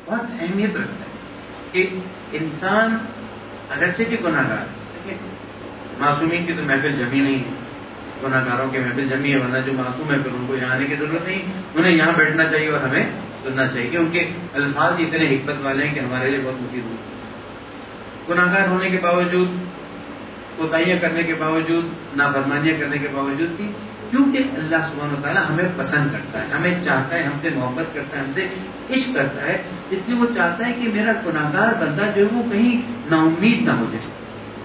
بہت اہمیت رکھتا ہے کہ انسان اگرچہ کہ گناہ گار ہے، معصومین کی تو محفل جمی نہیں ہے، گناہ گاروں کی محفل جمی ہے، ورنہ جو معصوم ہے پھر ان کو یہاں آنے کی ضرورت نہیں، انہیں یہاں بیٹھنا چاہیے اور ہمیں سننا چاہیے کہ ان کے الفاظ اتنے حکمت والے ہیں کہ ہمارے لیے بہت مفید ہوں۔ گناہ گار ہونے کے باوجود، کوتاہیاں کرنے کے باوجود، نافرمانیاں کرنے کے باوجود بھی، کیونکہ اللہ سبحانہ و تعالیٰ ہمیں پسند کرتا ہے، ہمیں چاہتا ہے، ہم سے محبت کرتا ہے، ہم سے عشق کرتا ہے، اس لیے وہ چاہتا ہے کہ میرا گناہ گار بندہ جو ہے وہ کہیں نا امید نہ ہو جائے۔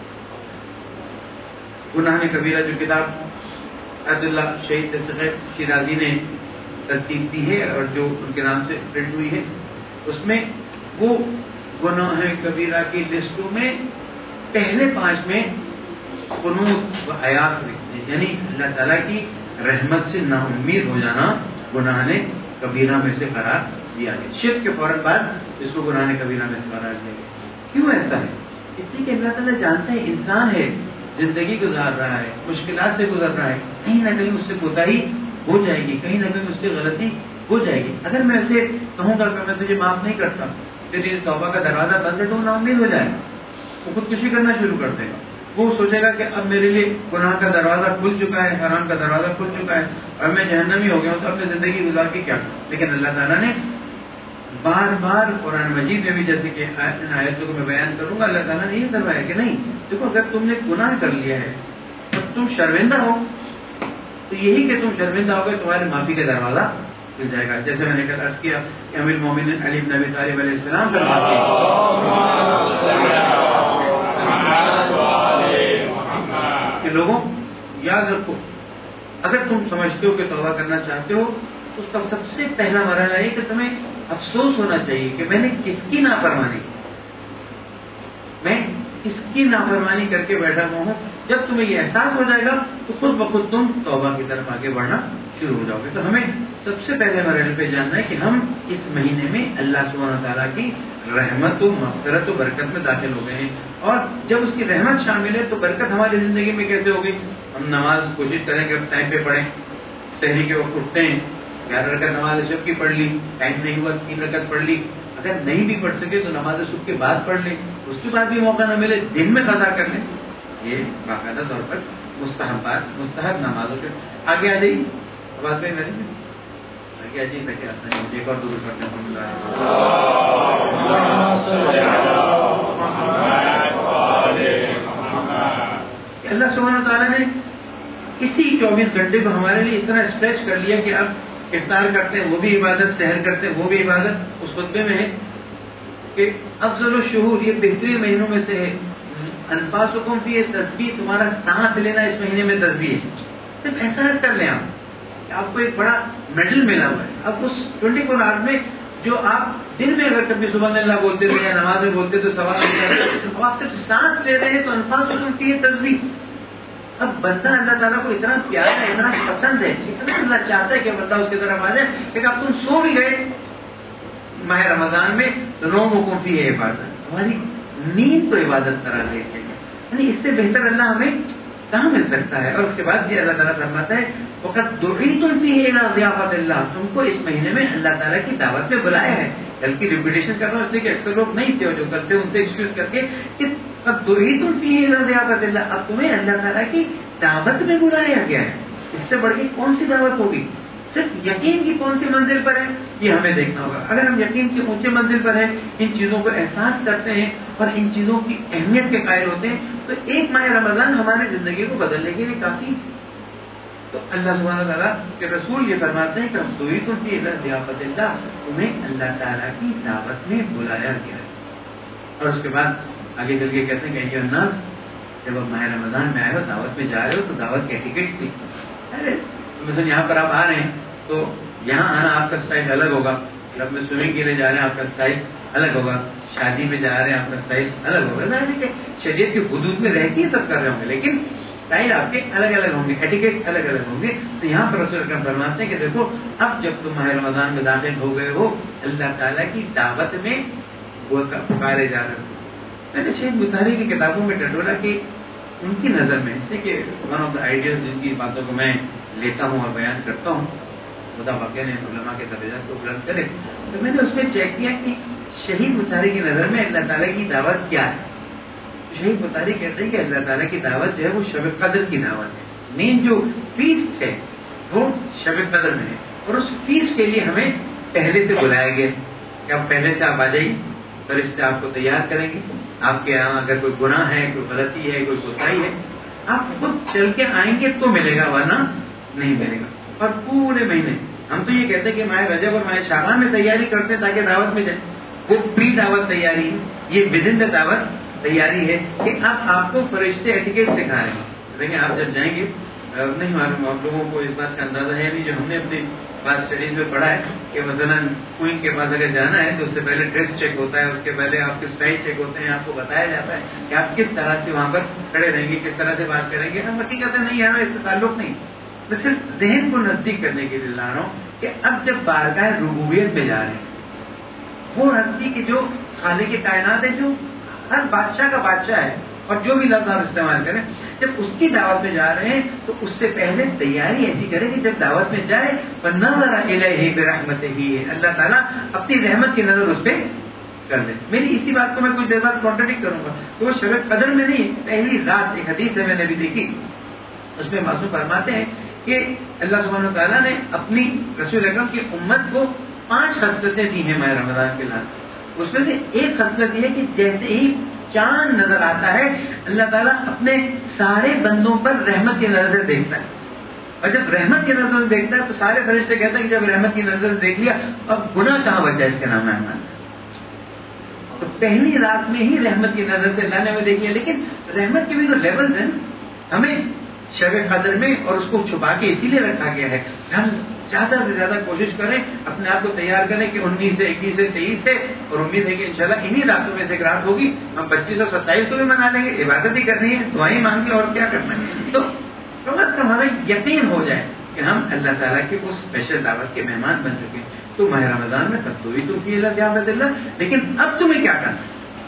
گناہ کبیرہ جو کتاب عبداللہ شہید شیرازی نے ترتیب دی ہے اور جو ان کے نام سے پرنٹ ہوئی ہے، اس میں وہ گناہ کبیرہ کی لسٹوں میں پہلے 5 میں قنوت و حیات لکھتے ہیں، یعنی اللہ تعالیٰ کی رحمت سے نا امید ہو جانا گناہ کبیرہ میں سے قرار دیا گیا۔ شرک کے فوراً بعد اس کو گناہ کبیرہ میں سے قرار دیا گیا۔ کیوں ایسا ہے؟ اس لیے کہ اللہ تعالیٰ جانتے ہیں انسان ہے، زندگی گزار رہا ہے، مشکلات سے گزر رہا ہے، کہیں نہ کہیں اس سے کوتاہی ہو جائے گی، کہیں نہ کہیں اس سے غلطی ہو جائے گی۔ اگر میں اسے کہوں گا کہ میں تجھے معاف نہیں کرتا، تیری توبہ کا دروازہ بند ہے، تو وہ نا امید ہو جائے گا، وہ خودکشی کرنا شروع کر دے گا۔ وہ سوچے گا کہ اب میرے لیے گناہ کا دروازہ کھل چکا ہے، حرام کا دروازہ کھل چکا ہے، اور میں جہنمی ہو گیا ہوں، تو اپنی زندگی گزار کے کیا کروں؟ لیکن اللہ تعالیٰ نے بار بار قرآن مجید میں بھی، جیسے کہ ان آیتوں کو میں بیان کروں گا، اللہ تعالیٰ نے یہ فرمایا کہ نہیں، دیکھو اگر تم نے گناہ کر لیا ہے، اب تم شرمندہ ہو، تو یہی کہ تم شرمندہ ہو گئے، تمہارے معافی کا دروازہ کھل جائے گا۔ جیسے میں نے کل عرض کیا کہ امیر المومنین علی بن ابی طالب علیہ السلام فرماتے ہیں کہ لوگوں یاد رکھو، اگر تم سمجھتے ہو کہ توبہ کرنا چاہتے ہو، تو اس کا سب سے پہلا مرحلہ ہے کہ تمہیں افسوس ہونا چاہیے کہ میں نے کس کی نافرمانی کی، میں کس کی نافرمانی کر کے بیٹھا ہوا ہوں۔ جب تمہیں یہ احساس ہو جائے گا تو خود بخود تم توبہ کی طرف آگے بڑھنا شروع ہو جاؤ گے۔ تو ہمیں سب سے پہلے مرحلے پہ جاننا ہے کہ ہم اس مہینے میں اللہ سبحانہ تعالیٰ کی رحمت و مغفرت و برکت میں داخل ہو گئے ہیں، اور جب اس کی رحمت شامل ہے تو برکت ہماری زندگی میں کیسے ہوگی؟ ہم نماز کوشش کریں کہ ٹائم پہ پڑھیں، سحری کے وقت اٹھتے ہیں، 11 رکعت نماز صبح کی پڑھ لی، ٹائم نہیں ہوا 3 رکعت پڑھ لی، اگر نہیں بھی پڑھ سکے تو نماز صبح کے بعد پڑھ لیں، اس کے بعد بھی موقع نہ ملے دن میں قضا کر لیں۔ یہ باقاعدہ طور پر مستحب نمازوں کے آگے آ جائیے، آواز میں میری آگے آ جائیے تاکہ آپ نے ایک اور دور کرتے ہیں۔ اللہ سبحانہ تعالیٰ نے اسی 24 گھنٹے کو ہمارے لیے اتنا اسٹریچ کر لیا کہ اب افطار کرتے ہیں وہ بھی عبادت، سحر کرتے ہیں وہ بھی عبادت۔ اس خطبے میں ہے کہ افضل الشہور، یہ بہترین مہینوں میں سے ہے، انفاسکم فی، یہ تسبیح، تمہارا سانس لینا اس مہینے میں تسبیح ہے۔ صرف احساس کر لیں آپ کو ایک بڑا میڈل ملا ہوا ہے۔ اب اس 24 آورز میں جو آپ دن میں اگر کبھی سبحان اللہ بولتے تھے یا نماز میں بولتے تو ثواب ملتا ہے، اب آپ صرف سانس لے رہے ہیں تو انفاسکم فی تسبیح۔ اب بندہ اللہ تعالیٰ کو اتنا پیارا ہے، اتنا پسند ہے، اتنا اللہ چاہتا ہے کہ بندہ اس کی طرف آ جائے کہ اب تم سو بھی گئے ماہ رمضان میں، روم و کفی ہے عبادت، ہماری نیند کو عبادت قرار دیتے ہیں، یعنی اس سے بہتر اللہ ہمیں کہاں مل سکتا ہے۔ اور اس کے بعد یہ اللہ تعالیٰ فرماتا ہے وقت دعیتم فیہ الی ضیافت اللہ، تم کو اس مہینے میں اللہ تعالیٰ کی دعوت میں بلایا ہے۔ بلکہ ریپیٹیشن کر رہا ہوں اس لیے کہ اکثر لوگ نہیں تھے جو کرتے ان سے ایکسکیوز کر کے کہ اب دعیتم فیہ الی ضیافت اللہ، اب تمہیں اللہ تعالیٰ کی دعوت میں بلایا گیا ہے۔ اس سے بڑھ کے کون سی دعوت ہوگی؟ صرف یقین کی کون سی منزل پر ہے یہ ہمیں دیکھنا ہوگا۔ اگر ہم یقین کی اونچے منزل پر ہیں، ان چیزوں کو احساس کرتے ہیں اور ان چیزوں کی اہمیت کے قائل ہوتے ہیں، تو ایک ماہ رمضان ہماری زندگی کو بدلنے کے لیے کافی۔ تو اللہ سبحانہ تعالیٰ کے رسول یہ فرماتے ہیں کہ ہم دعیتم فی الی ضیافت اللہ، تمہیں اللہ تعالیٰ کی دعوت میں بلایا گیا ہے۔ اور اس کے بعد آگے چل کے کہتے ہیں کہ ایھا الناس، جب آپ ماہ رمضان میں آئے ہو، دعوت میں جا رہے ہو، تو دعوت کی ٹکٹ تھی، ارے مثلا یہاں پر آپ آ رہے ہیں تو یہاں آنا آپ کا اسٹائل الگ ہوگا، جب میں سوئمنگ کے لیے جا رہے ہیں آپ کا اسٹائل الگ ہوگا، شادی میں جا رہے ہیں آپ کا اسٹائل الگ ہوگا۔ ظاہر ہے کہ شریعت کی حدود میں رہ کے سب کر رہے ہوں گے، لیکن اسٹائل آپ کے الگ الگ ہوں گے، ایٹیکیٹ الگ الگ ہوں گے۔ تو یہاں پر رسول اکرم فرماتے ہیں کہ دیکھو اب جب تم ماہ رمضان میں داخل ہو گئے ہو، اللہ تعالیٰ کی دعوت میں وہ پکارے جا رہے ہو۔ میں نے شیخ بخاری کی کتابوں میں ٹٹولا کہ ان کی نظر میں کہ ون آف دا آئیڈیاز جن کی باتوں کو میں لیتا ہوں اور بیان کرتا ہوں، خدا واقعہ نے علماء کے درجات کو بلند کرے، تو میں نے اس میں چیک کیا کہ شہید مطالعے کی نظر میں اللہ تعالیٰ کی دعوت کیا ہے؟ شہید مطالعے کہتے ہیں کہ اللہ تعالیٰ کی دعوت جو ہے وہ شب قدر کی دعوت ہے. مین جو فیسٹ ہے وہ شب قدر میں ہے، اور اس فیسٹ کے لیے ہمیں پہلے سے بلایا گیا کہ اب پہلے سے آپ آ جائیے، فرشتے آپ کو تیار کریں گے. آپ کے یہاں اگر کوئی گناہ ہے، کوئی غلطی ہے، کوئی کوتاہی ہے، آپ خود چل کے آئیں گے تو ملے گا، ورنہ نہیں ملے گا. اور پورے مہینے ہم تو یہ کہتے ہیں کہ ماہ رجب اور ماہ شعبان میں تیاری کرتے ہیں تاکہ دعوت میں جائیں. وہ پری دعوت تیاری ہے، یہ ودن دا دعوت تیاری ہے کہ اب آپ کو فرشتے ایٹیکیٹ سکھا رہے ہیں. دیکھیں آپ جب جائیں گے، نہیں معلوم آپ لوگوں کو اس بات کا اندازہ ہے نہیں، جو ہم نے اپنی بات اسٹڈیز میں پڑھا ہے کہ مثلا کوئن کے پاس اگر جانا ہے تو اس سے پہلے ڈریس چیک ہوتا ہے، اس کے پہلے آپ کے اسٹائل چیک ہوتے ہیں، آپ کو بتایا جاتا ہے کہ آپ کس طرح سے وہاں پر کھڑے رہیں گے، کس طرح سے بات کریں گے. ہم حقیقت نہیں ہے، اس سے تعلق نہیں، میں صرف ذہن کو نزدیک کرنے کے لیے لا رہا ہوں کہ اب جب بارگاہ ربوبیت میں جا رہے ہیں، وہ ہستی کی جو خالق کائنات ہے، جو ہر بادشاہ کا بادشاہ ہے، اور جو بھی لفظ آپ استعمال کریں، جب اس کی دعوت میں جا رہے ہیں تو اس سے پہلے تیاری ایسی کریں کہ جب دعوت میں جائے فَنَظَرَ إِلَيْهِ بِرَحْمَتِهِ، اللہ تعالیٰ اپنی رحمت کی نظر اس پہ کر دے. میری اسی بات کو میں کچھ دیر بعد کانٹرڈکٹ کروں گا کہ وہ شب قدر میں نہیں، پہلی رات. ایک حدیث ہے میں نے بھی دیکھی، اس میں معصوم فرماتے ہیں کہ اللہ سبحانہ و تعالیٰ نے اپنی رسول اکرم کی امت کو 5 خصلتیں دی ہیں ماہ رمضان کے لحاظ. اس میں سے ایک خصلت یہ ہے کہ جیسے ہی چاند نظر آتا ہے اللہ تعالیٰ اپنے سارے بندوں پر رحمت کی نظر سے دیکھتا ہے، اور جب رحمت کی نظر سے دیکھتا ہے تو سارے فرشتے کہتے ہیں کہ جب رحمت کی نظر سے دیکھ لیا اب گناہ کہاں بچا اس کے نام ہے. تو پہلی رات میں ہی رحمت کی نظر سے اللہ نے ہمیں دیکھ لیا. لیکن رحمت کے بھی تو لیولز ہیں، ہمیں شب قدر میں اور اس کو چھپا کے اسی لیے رکھا گیا ہے. ہم زیادہ سے زیادہ کوشش کریں، اپنے آپ کو تیار کریں کہ 19 سے 21 سے 23 سے، اور امید ہے کہ انشاءاللہ انہی راتوں میں سے ایک رات ہوگی. ہم 25 اور 27 کو بھی منا لیں گے، عبادت ہی کرنی ہے، دعائیں مانگ کے، اور کیا کرنا ہے. تو کم از کم ہمیں یقین ہو جائے کہ ہم اللہ تعالیٰ کی اس اسپیشل دعوت کے مہمان بن چکے. تو ماہ رمضان میں تب تو بھی تو کی اللہ، لیکن اب تمہیں کیا کرنا.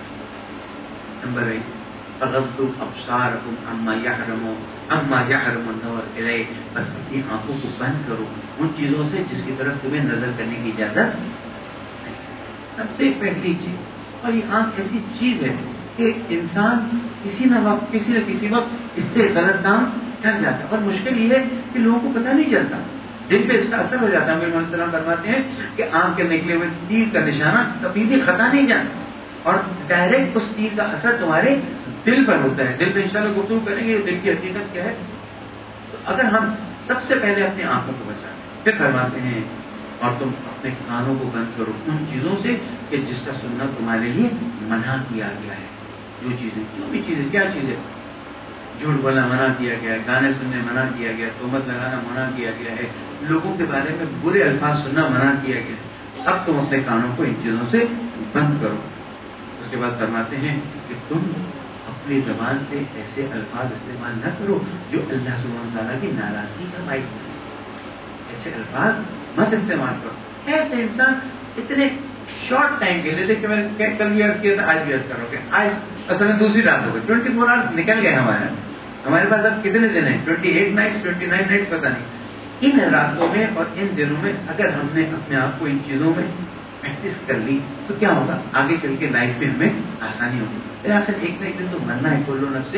نمبر 1، فَغَضُّوا أَبْصَارَكُمْ عَمَّا يَحْرُمُ النَّظَرُ إِلَيْهِ، بس اپنی آنکھوں کو بند کرو ان چیزوں سے جس کی طرف تمہیں نظر کرنے کی اجازت نہیں. سب سے پہلی چیز، اور یہ آنکھ ایسی چیز ہے کہ انسان کسی نہ کسی وقت اس سے غلط کام کر جاتا ہے، اور مشکل یہ ہے کہ لوگوں کو پتہ نہیں چلتا، دل پہ اس کا اثر ہو جاتا ہے. میرے محمد السلام فرماتے ہیں کہ آنکھ کے نکلے ہوئے تیر کا نشانہ کبھی بھی خطا نہیں جاتا، اور ڈائریکٹ اس تیر کا اثر تمہارے دل پر ہوتا ہے. دل پہ انشاءاللہ گفتگو کریں گے دل کی حقیقت کیا ہے. تو اگر ہم سب سے پہلے اپنی آنکھوں کو بچائیں، پھر فرماتے ہیں اور تم اپنے کانوں کو بند کرو ان چیزوں سے کہ جس کا سننا تمہارے لیے منع کیا گیا ہے. جو چیزیں، جو بھی چیزیں، کیا چیزیں، جھوٹ بولنا منع کیا گیا ہے، گانے سننے منع کیا گیا ہے، تہمت لگانا منع کیا گیا ہے، لوگوں کے بارے میں برے الفاظ سننا منع کیا گیا ہے. اب تم اپنے کانوں کو ان چیزوں سے بند کرو. اس کے بعد فرماتے ہیں کہ تم اپنی زبان سے ایسے الفاظ استعمال نہ کرو جو اللہ سبحانہ تعالیٰ کی ناراضگی کا باعث ہے. ایسے الفاظ مت استعمال کرو. ایسے انسان اتنے شارٹ ٹائم کے لیے، دیکھیں میں نے کل بھی عرض کیا تھا، آج بھی عرض کرو گے. آج اصل میں دوسری رات ہو گئی، 24 آورس نکل گئے ہمارے پاس. اب کتنے دن ہیں؟ 28 نائٹس 29 نائٹس، پتہ نہیں. ان راتوں میں اور ان دنوں میں اگر ہم نے اپنے آپ کو ان چیزوں میں پریکٹس کر لی تو کیا ہوگا؟ آگے چل کے لائف میں ہمیں آسانی ہوگی. آخر ایک نہ ایک دن تو مرنا ہے. کلو نفس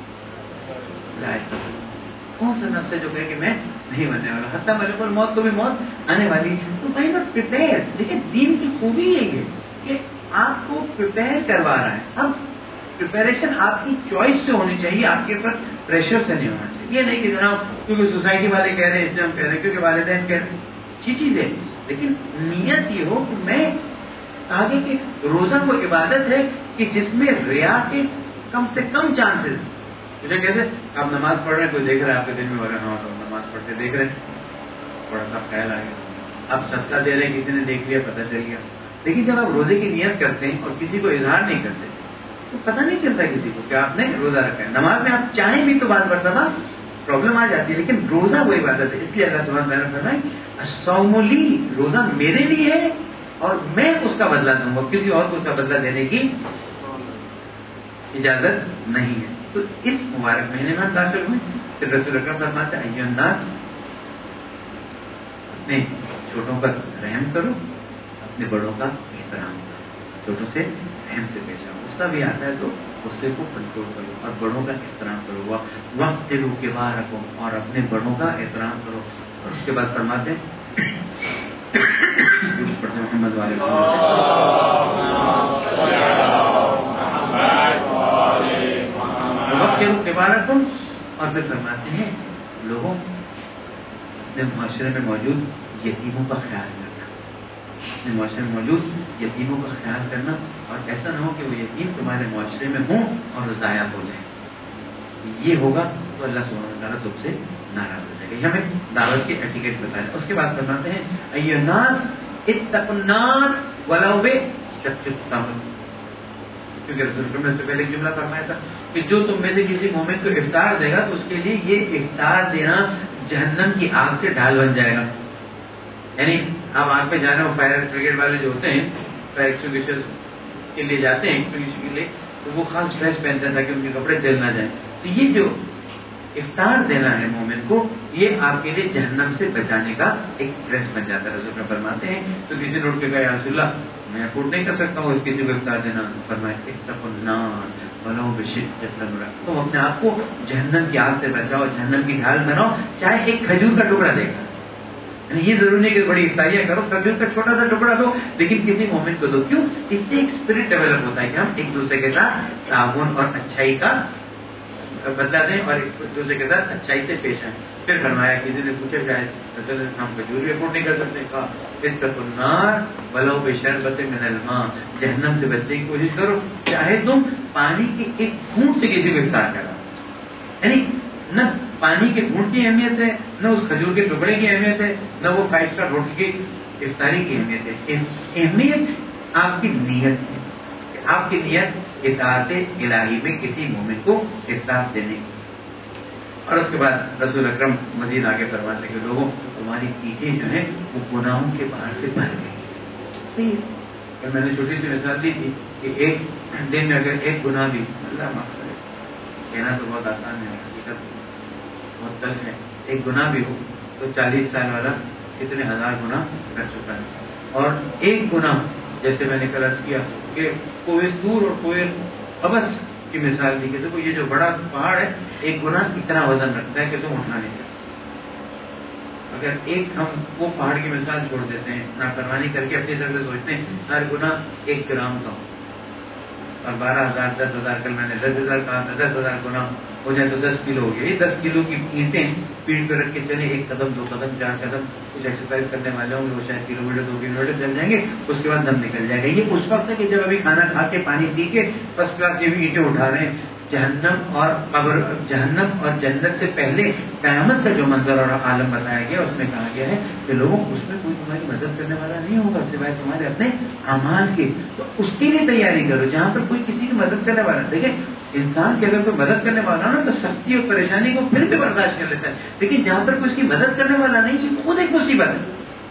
ذائقۃ، کون سا نفس ہے جو کہے کہ میں نہیں مرنے والا؟ حتیٰ ملک الموت کو بھی موت آنے والی. تو بھائی میں پریپیئر. لیکن دین کی خوبی یہی ہے کہ آپ کو پریپیئر کروا رہا ہے. اب پریپریشن آپ کی چوائس سے ہونی چاہیے، آپ کے اوپر پریشر سے نہیں ہونا چاہیے. یہ نہیں کہ جناب کیونکہ سوسائٹی والے کہہ رہے ہیں اس لیے ہم کہہ رہے ہیں، کیونکہ والدین کہہ رہے ہیں. اچھی چیز ہے، لیکن نیت یہ ہو کہ میں آگے کے روزہ کو عبادت ہے کہ جس میں ریا کے کم سے کم چانسز. مجھے کہتے ہیں آپ نماز پڑھ رہے ہیں، کوئی دیکھ رہا ہے آپ کے دن میں ہو رہا ہے، ہاں تو نماز پڑھتے دیکھ رہے ہیں، تھوڑا سا خیال آ گیا. آپ صدقہ دے رہے ہیں، کسی نے دیکھ لیا، پتہ چل گیا. لیکن جب آپ روزے کی نیت کرتے ہیں اور کسی کو اظہار نہیں کرتے تو پتہ نہیں چلتا کسی کو کہ آپ نے روزہ رکھا ہے. نماز میں آپ چاہیں بھی تو بات مرتبہ پرابلم آ جاتی ہے، لیکن روزہ وہ عبادت ہے. اس لیے اللہ سبحانہ وتعالیٰ نے فرمایا الصوم لی، روزہ میرے لیے ہے اور میں اس کا بدلہ دوں گا، کسی اور کو اس کا بدلہ دینے کی اجازت نہیں ہے. تو اس مبارک مہینے میں ہم داخل ہوئے. پھر رسول اکرم فرماتے ہیں ایھا الناس، اپنے چھوٹوں پر رحم کرو، اپنے بڑوں کا احترام کرو. چھوٹوں سے رحم سے پیش آؤ. غصہ بھی آتا ہے تو غصے کو کنٹرول کرو اور بڑوں کا احترام کرو. وقت کے باہر رکھو اور اپنے بڑوں کا احترام کرو. اور اس کے بعد فرماتے ہیں محمد والے وقت کے باہر رکھو. اور پھر فرماتے ہیں لوگوں اپنے معاشرے میں موجود یتیموں کا خیال کرنا. اپنے معاشرے میں موجود یتیموں کا خیال کرنا اور ایسا نہ ہو کہ وہ یتیم تمہارے معاشرے میں ہوں اور ضائع ہو جائیں. یہ ہوگا تو اللہ سبحانہ و تعالیٰ تم سے ناراض ہو جائے گا. یہ ہمیں دعوت کے ایٹیکیٹ بتایا. اس کے بعد فرماتے ہیں ایھا الناس اتقوا النار ولو بشق تمر. کیونکہ رسول اللہ سے پہلے جملہ فرمایا تھا کہ جو تم میں سے کسی مومن کو افطار دے گا تو اس کے لیے یہ افطار دینا جہنم کی آگ سے ڈھال بن جائے گا. یعنی آپ آگ پہ جانا, وہ فائر بریگیڈ والے جو ہوتے ہیں فائر ایکسٹنگوشر کے لیے جاتے ہیں ایکسٹنگوشر کے لیے, تو وہ خاص ڈریس پہنتے ہیں تاکہ ان کے کپڑے جل نہ جائیں. تو یہ جو افطار دینا ہے مومن کو, یہ آپ کے لیے جہنم سے بچانے کا ایک ڈریس بن جاتا ہے. رسول اللہ فرماتے ہیں تو کسی نے اٹھ کے کہا یا رسول اللہ میں افورڈ نہیں کر سکتا ہوں کسی کو افطار دینا. فرمایا اتقوا النار ولو بشق تمر. تم اپنے آپ کو جہنم کی آگ سے بچاؤ, جہنم کی ڈھال بناؤ, چاہے ایک کھجور کا ٹکڑا دے گا. یعنی یہ ضروری نہیں کہ بڑی افطاریاں کرو, کھجور کا چھوٹا سا ٹکڑا دو لیکن کسی مومن کو دو. کیوں؟ اس سے ایک اسپرٹ ڈیولپ ہوتا ہے کہ ہم ایک دوسرے کے ساتھ تعاون اور اچھائی کا بدلا دیں اور ایک دوسرے کے ساتھ اچھائی سے پیش آئیں. پھر فرمایا کسی نے پوچھا جائے ہم کھجور بھی افورڈ نہیں کر سکتے. کہا اتقوا النار ولو بشربۃ من الماء. جہنم سے بچنے کی کوشش کرو چاہے تم پانی کے ایک گھونٹ سے کسی کو افطار کرو. یعنی نہ پانی کے گھونٹ کی اہمیت ہے, نہ اس کھجور کے ٹکڑے کی اہمیت ہے, نہ وہ 5 اسٹار ہوٹل کی افطاری کی اہمیت ہے. اہمیت آپ کی نیت ہے کہ آپ کی نیت اطاعت الہی میں کسی مومن کو افطار دینے کی. اور اس کے بعد رسول اکرم مزید آگے فرماتے کہ لوگوں تمہاری پیٹھیں جو ہیں وہ گناہوں کے باہر سے بھر گئی. میں نے چھوٹی سی مثال دی تھی کہ ایک دن میں اگر ایک گناہ بھی, اللہ معاف کرے کہنا تو بہت آسان ہے, حقیقت بہت تلخ ہے, ایک گناہ بھی ہو تو 40 سال والا کتنے ہزار گناہ کر چکا ہے. اور ایک گناہ جیسے میں نے کل عرض کیا کہ کوہ طور اور کوہ قبس کی مثال دی کہ دیکھو یہ جو بڑا پہاڑ ہے ایک گناہ اتنا وزن رکھتا ہے کہ تم اٹھا نہیں سکتے. اگر ایک ہم وہ پہاڑ کی مثال چھوڑ دیتے ہیں, نافرمانی کر کے اپنی طرف سے سوچتے ہیں ہر گناہ 1 گرام کا ہو اور 12,000 10,000 کل میں نے 10,000 کہا 10,000 گناہ ہو جائے تو 10 کلو ہو گیا. یہ 10 کلو کی اینٹیں پیٹ پہ رکھ کے چلے, 1 قدم 2 قدم 4 قدم, کچھ ایکسرسائز کرنے والے ہوں گے وہ شاید کلومیٹر 2 کلومیٹر چل جائیں گے, اس کے بعد دم نکل جائے گا. یہ اس وقت ہے کہ جب ابھی کھانا کھا کے پانی پی کے فرسٹ کلاس کی بھی اینٹیں اٹھا رہے ہیں. جہنم اور قبر, جہنم اور جنت سے پہلے قیامت کا جو منظر اور عالم بتایا گیا اس میں کہا گیا ہے کہ لوگوں اس میں کوئی تمہاری مدد کرنے والا نہیں ہوگا سوائے تمہارے اپنے اعمال کے. تو اس کے لیے تیاری کرو. جہاں پر کوئی کسی کی مدد کرنے والا, دیکھیں انسان کی اگر کوئی مدد کرنے والا نا تو سختی اور پریشانی کو پھر بھی برداشت کر لیتا ہے, لیکن جہاں پر کوئی اس کی مدد کرنے والا نہیں تو خود ایک مصیبت ہے.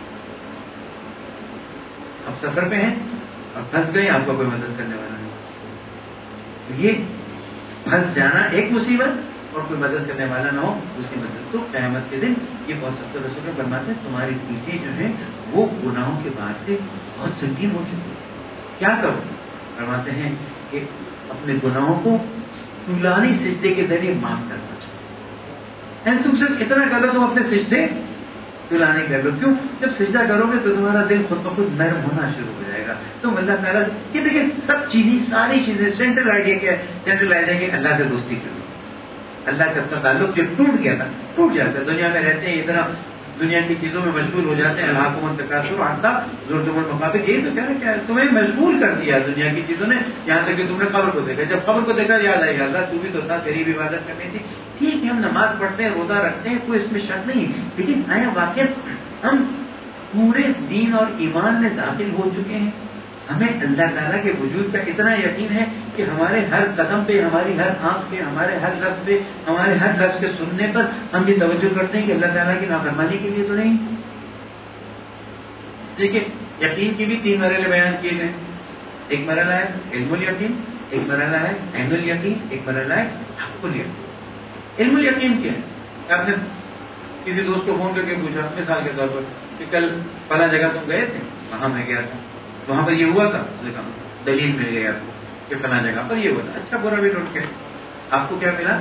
آپ سفر پہ ہیں اور پھنس گئے, آپ کو کوئی مدد کرنے والا نہیں. یہ پھنس جانا ایک مصیبت اور کوئی مدد کرنے والا نہ ہو دوسری مدد. تو قیامت کے دن یہ بہت سخت. رسول فرماتے ہیں تمہاری پیٹھیں جو ہیں وہ گناہوں کے بعد سے بہت سنگین ہو چکی ہے. کیا کرو؟ فرماتے ہیں کہ اپنے گناہوں کو طولانی سجدے کے ذریعے معاف کرنا چاہیے. تم صرف اتنا کرو تم اپنے سجدے طولانی کر لو. کیوں؟ جب سجدہ کرو گے تو تمہارا دل خود بخود نرم ہونا شروع ہو جائے گا. تم اللہ تعالیٰ یہ دیکھیں سب چیزیں ساری چیزیں سینٹرل آئیڈیا کیا ہے؟ سینٹرل آئیڈیا کہ اللہ سے دوستی کرو. اللہ سے اپنا تعلق جو ٹوٹ گیا تھا ٹوٹ جاتا ہے. دنیا میں رہتے ہیں اتنا دنیا کی چیزوں میں مشغول ہو جاتے ہیں. الہاکم التکاثر حتی زرتم المقابر. یہی تو کہہ رہے کیا تمہیں مشغول کر دیا دنیا کی چیزوں نے, یہاں تک کہ تم نے قبر کو دیکھا. جب قبر کو دیکھا یاد آئے گا اللہ تو بھی تو تھا, تیری بھی عبادت کرنی تھی. ٹھیک ہے ہم نماز پڑھتے ہیں روزہ رکھتے ہیں کوئی اس میں شک نہیں, لیکن آیا واقعہ ہم پورے دین اور ایمان میں داخل ہو چکے ہیں. ہمیں اللہ تعالیٰ کے وجود کا اتنا یقین ہے کہ ہمارے ہر قدم پہ, ہماری ہر آنکھ پہ, ہمارے ہر لفظ پہ, ہمارے ہر لفظ کے سننے پر ہم یہ توجہ کرتے ہیں کہ اللہ تعالیٰ کی نافرمانی کے لیے تو نہیں. دیکھیے یقین کی بھی 3 مرحلے بیان کیے گئے. ایک مرحلہ ہے علم الیقین, ایک مرحلہ ہے عین الیقین, ایک مرحلہ ہے حق الیقین. علم الیقین کیا ہے؟ آپ نے کسی دوست کو فون کر کے پوچھا مثال کے طور پر کہ کل فلاں جگہ تم گئے تھے, وہاں میں گیا تھا, وہاں پر یہ ہوا تھا. دلیل مل گئی آپ کو کہ فلاں جگہ پر یہ ہوتا. اچھا برا بھی نوٹ کریں. آپ کو کیا ملا؟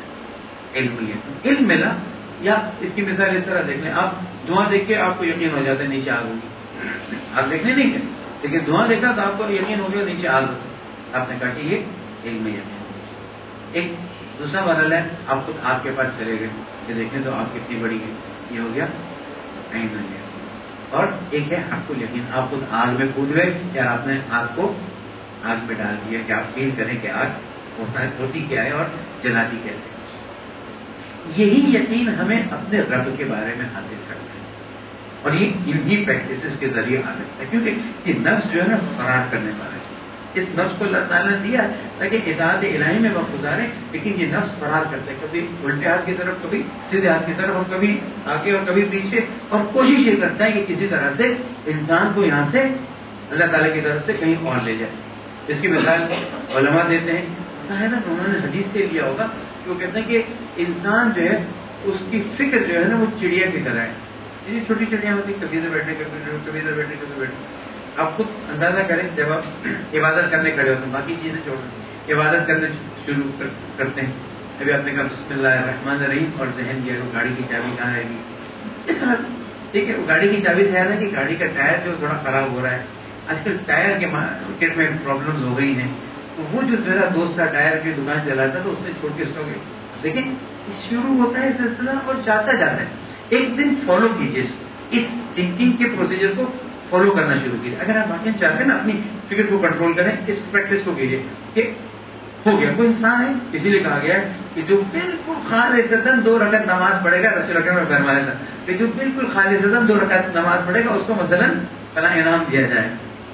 علم ملا. یا اس کی مثال اس طرح دیکھ لیں, آپ دھواں دیکھ کے آپ کو یقین ہو جاتا ہے نیچے آگ ہوگی. آپ دیکھنے نہیں گئے لیکن دھواں دیکھا تو آپ کو یقین ہو گیا نیچے آگ ہوگی. آپ نے کہا کہ یہ علم یقین. ایک دوسرا مرحلہ ہے, آپ خود آگ کے پاس چلے گئے کہ دیکھیں تو آگ کتنی بڑی ہے, یہ ہو گیا عین یقین. اور ایک ہے حق الیقین, آپ خود آگ میں کود گئے یا آپ نے آگ کو آگ میں ڈال دیا کہ آپ فیل کریں کہ آگ ہوتی کیا ہے اور جلاتی کیسے. یہی یقین ہمیں اپنے رب کے بارے میں حاصل کرنا ہے, اور یہ انہی پریکٹسز کے ذریعے آ سکتا ہے, کیونکہ یہ نفس جو ہے نا فرار کرنے والا ہے. اس نفس کو اللہ تعالیٰ نے دیا تاکہ اطاعت الہی میں وقت گزارے, لیکن یہ نفس فرار کرتے ہیں, کبھی الٹے ہاتھ کی طرف, کبھی سیدھے ہاتھ کی طرف, اور کبھی آگے اور کبھی پیچھے, اور کوشش یہ کرتا ہے کہ کسی طرح سے انسان کو یہاں سے اللہ تعالیٰ کی طرف سے کہیں اور لے جائے. اس کی مثال علماء دیتے ہیں, ہے نا, انہوں نے حدیث سے لیا ہوگا کہ وہ کہتے ہیں کہ انسان جو ہے اس کی فکر جو ہے نا وہ چڑیا کی طرح ہے. یہ چھوٹی چڑیاں ہوتی, کبھی ادھر بیٹھے کبھی ادھر بیٹھے کبھی بیٹھے. آپ خود اندازہ کریں جب آپ عبادت کرنے کھڑے ہوتے ہیں, باقی چیزیں چھوڑ دیں, عبادت کرنے شروع کرتے ہیں, ابھی آپ نے کہا بسم اللہ الرحمن الرحیم اور ذہن یہ گاڑی کی چابی کہاں رہے گی. اس طرح ٹھیک ہے, گاڑی کی چابی خیال ہے کہ گاڑی کا ٹائر جو تھوڑا خراب ہو رہا ہے, آج کل ٹائر کے مارکیٹ میں پرابلمز ہو گئی ہیں, تو وہ جو میرا دوست تھا ٹائر کی دکان چلاتا تو اس نے چھوڑ کے اس کو گئے. لیکن شروع ہوتا ہے سلسلہ اور جاتا جاتا ہے. ایک دن فالو کیجیے اس تھنکنگ کے پروسیجر کو, فالو کرنا شروع کیجیے. اگر آپ واقعی چاہتے ہیں نا اپنی فکر کو کنٹرول کریں, اس پریکٹس کو کیجیے کہ ہو گیا کوئی انسان ہے, اسی لیے کہا گیا ہے کہ جو بالکل خالصتاً 2 رکعت نماز پڑھے گا, رسول اکرم نے فرمایا تھا کہ جو بالکل خالصتاً 2 رکعت نماز پڑھے گا اس کو مثلاً فلاں انعام دیا جائے.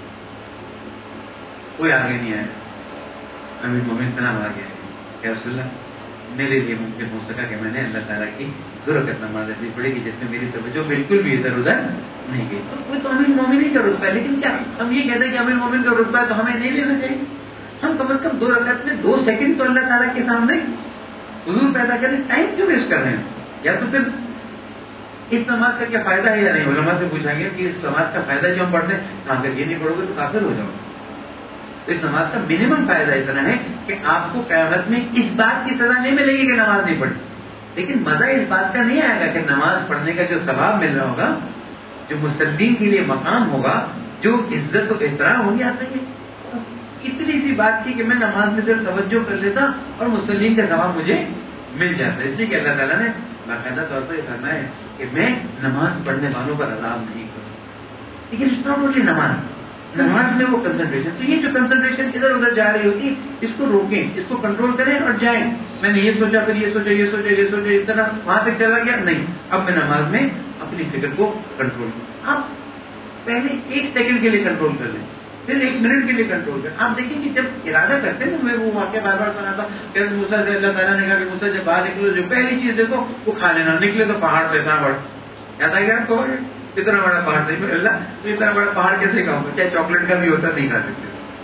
کوئی آگے نہیں آیا, امیر مومن فلاں آ گیا کہ رسول اللہ میرے لیے ممکن ہو سکا کہ میں نے اللہ تعالیٰ کی 2 رکعت نماز ایسی پڑھی کہ جس میں میری توجہ بالکل بھی ادھر ادھر نہیں گئی. تو کوئی تو امیر مومن ہی کا رتبہ ہے, لیکن کیا ہم یہ کہتے ہیں کہ امیر مومن کا رتبہ ہے تو ہمیں نہیں لینا چاہیے. ہم کم از کم 2 رکعت میں 2 سیکنڈ تو اللہ تعالیٰ کے سامنے حضور پیدا کریں. ٹائم کیوں ویسٹ کر رہے ہیں؟ یا تو پھر اس نماز کا کیا فائدہ ہے یا نہیں. علماء سے پوچھا گیا کہ اس نماز کا فائدہ جو ہم پڑھتے ہیں, اگر یہ نہیں پڑھو گے تو کافر ہو جاؤ. اس نماز کا منیمم فائدہ اتنا ہے کہ آپ کو قیامت میں اس بات کی سزا نہیں ملے گی کہ نماز نہیں پڑھی, لیکن مزہ اس بات کا نہیں آئے گا کہ نماز پڑھنے کا جو ثواب مل رہا ہوگا, جو مسلمین کے لیے مقام ہوگا, جو عزت و احترام ہوگی. آپ نے اتنی سی بات کی کہ میں نماز میں صرف توجہ کر لیتا اور مسلمین کا ثواب مجھے مل جاتا ہے. اس لیے کہ اللہ تعالیٰ نے باقاعدہ طور پر یہ کرنا ہے کہ میں نماز پڑھنے والوں پر عذاب نہیں کروں. لیکن اس طرح بولی نماز میں وہ کنسنٹریشن, تو یہ جو کنسنٹریشن ادھر ادھر جا رہی ہوتی ہے اس کو روکیں, اس کو کنٹرول کریں اور جائیں. میں نے یہ سوچا پھر یہ سوچا یہ سوچا یہ سوچا, اس طرح وہاں تک چلا گیا. نہیں, اب میں نماز میں اپنی فکر کو کنٹرول کروں. آپ پہلے 1 سیکنڈ کے لیے کنٹرول کر لیں, پھر 1 منٹ کے لیے کنٹرول کریں. آپ دیکھیں کہ جب ارادہ کرتے ہیں تو میں وہ واقعہ بار بار سناتا ہوں کہ موسیٰ سے اللہ تعالیٰ نے کہا کہ موسیٰ جب باہر نکلو جو پہلی چیز دیکھو وہ کھا لینا. نکلے تو پہاڑ پہ اتنا بڑا, یاد آئے گا آپ کو, اتنا بڑا پہاڑ نہیں. اللہ تو اتنا بڑا پہاڑ کیسے کھاؤں گا, چاہے چاکلیٹ کا بھی ہوتا نہیں کھا سکتے.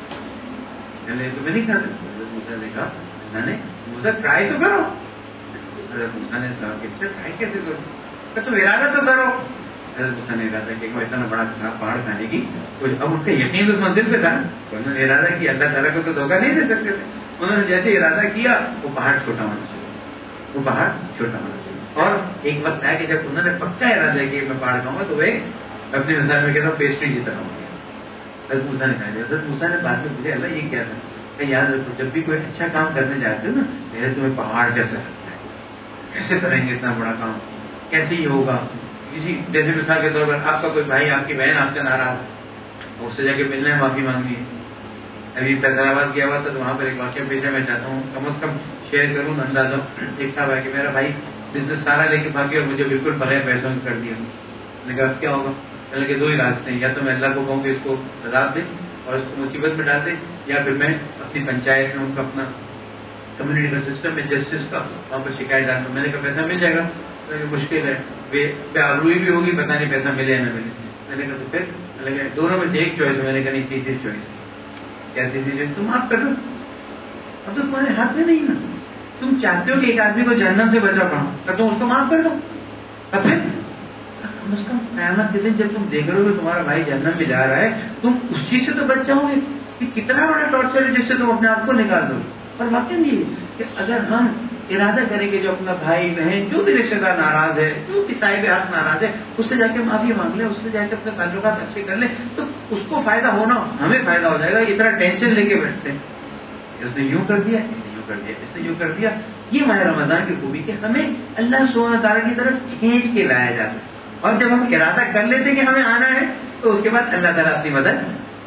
تو میں نہیں کھا سکتا. موسیٰ نے کہا میں نے موسیٰ ٹرائی تو کرو. موسیٰ نے کہا کہ ٹرائی کیسے کرو, تو ارادہ تو کرو. موسیٰ نے کہا تھا کہ اتنا بڑا پہاڑ کھانے کی, اب ان کا یقین اس منزل پہ تھا. انہوں نے ارادہ کیا, اللہ تعالیٰ کو تو دھوکہ نہیں دے سکتے تھے. انہوں نے جیسے ارادہ کیا وہ پہاڑ چھوٹا ہونا چاہیے, وہ پہاڑ چھوٹا ہونا چاہیے. اور ایک وقت آیا کہ جب انہوں نے پکا ارادہ کیا کہ میں پہاڑ کھاؤں گا تو وہ اپنے مثال میں کہتا ہوں پیسٹری کی طرح ہو گیا. حضرت موسیٰ نے کہا, حضرت موسیٰ نے بعد میں پوچھا اللہ یہ کیا تھا, کہ یاد رکھو جب بھی کوئی اچھا کام کرنے جاتے ہو نا میرے تمہیں پہاڑ جیسا لگتا ہے, کیسے کریں گے اتنا بڑا کام, کیسے ہی ہوگا. کسی جیسے مثال کے طور پر آپ کا کوئی بھائی آپ کی بہن آپ سے ناراض, اس سے جا کے ملنا ہے, معافی مانگنی ہے. ابھی فیصل آباد گیا ہوا تھا تو وہاں پر ایک واقعہ پیش ہے, میں چاہتا ہوں کم از کم شیئر کروں اندازہ. ایک صاحب ہے کہ میرا بھائی بزنس سارا لے کے بھاگے اور مجھے بالکل بغیر پیسوں میں کر دیا. میں نے کہا اب کیا ہوگا, کہ 2 ہی راستے ہیں, یا تو میں اللہ کو کہوں کہ اس کو عذاب دے اور اس کو مصیبت میں ڈال دے, یا پھر میں اپنی پنچایت میں ان کا اپنا کمیونٹی کا سسٹم ہے جسٹس کا, وہاں پر شکایت ڈالتا ہوں. میں نے کہا پیسہ مل جائے گا, مشکل ہے, بے آبروئی بھی ہوگی, پتہ نہیں پیسہ ملے یا نہ ملے. میں نے کہا تو پھر دونوں میں سے ایک چوائس ہے. میں نے کہا نہیں تیسری چوائس. کیا تیسری چوائس؟ تم معاف کر دو. اب تو تمہارے ہاتھ میں نہیں نا, تم چاہتے ہو کہ ایک آدمی کو جہنم سے بچا پاؤں, تم اس کو معاف کر دو. اب پھر کم از کم قیامت کے دن جب تم دیکھ رہے ہو کہ تمہارا بھائی جہنم میں جا رہا ہے, تم اس چیز سے تو بچ جاؤ گے. کہ کتنا بڑا ٹارچر ہے جس سے تم اپنے آپ کو نکال دو. اور واقعی یہ کہ اگر ہم ارادہ کریں کہ جو اپنا بھائی بہن جو بھی رشتے دار ناراض ہے, جو بھی صاحب حق ناراض ہے, اس سے جا کے معافی مانگ لیں, اس سے جا کے اپنے تعلقات اچھے کر لیں, تو اس کو فائدہ ہونا ہمیں فائدہ ہو جائے گا. اتنا ٹینشن لے کے بیٹھتے ہیں, اس نے یوں کر دیا, اس نے یوں کر دیا, اس نے یوں کر دیا. یہ ماہ رمضان کی خوبی کہ ہمیں اللہ سبحانہ تعالیٰ کی طرف کھینچ کے لایا جاتا ہے, اور جب ہم ارادہ کر لیتے کہ ہمیں آنا ہے تو اس کے بعد اللہ تعالیٰ اپنی مدد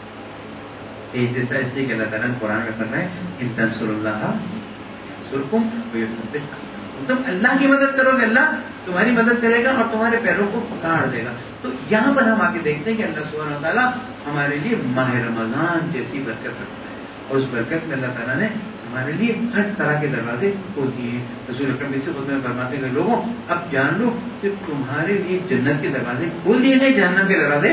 بھیج دیتا ہے. اس لیے کہ اللہ تعالیٰ نے قرآن میں فرمایا ان تنصروا اللہ ینصرکم ویثبت. تم اللہ کی مدد کرو گے, اللہ تمہاری مدد کرے گا اور تمہارے پیروں کو پکاڑ دے گا. تو یہاں پر ہم آ کے دیکھتے ہیں کہ اللہ سبحانہ تعالیٰ ہمارے لیے ماہ رمضان جیسی برکت رکھتا ہے, اور اس برکت میں اللہ تعالیٰ نے ہمارے لیے ہر طرح کے دروازے کھول دیے ہیں. رسول اکرم سے خود میں فرماتے ہیں لوگوں اب جان لو کہ تمہارے لیے جنت کے دروازے کھول دیے گئے, جہنم کے دروازے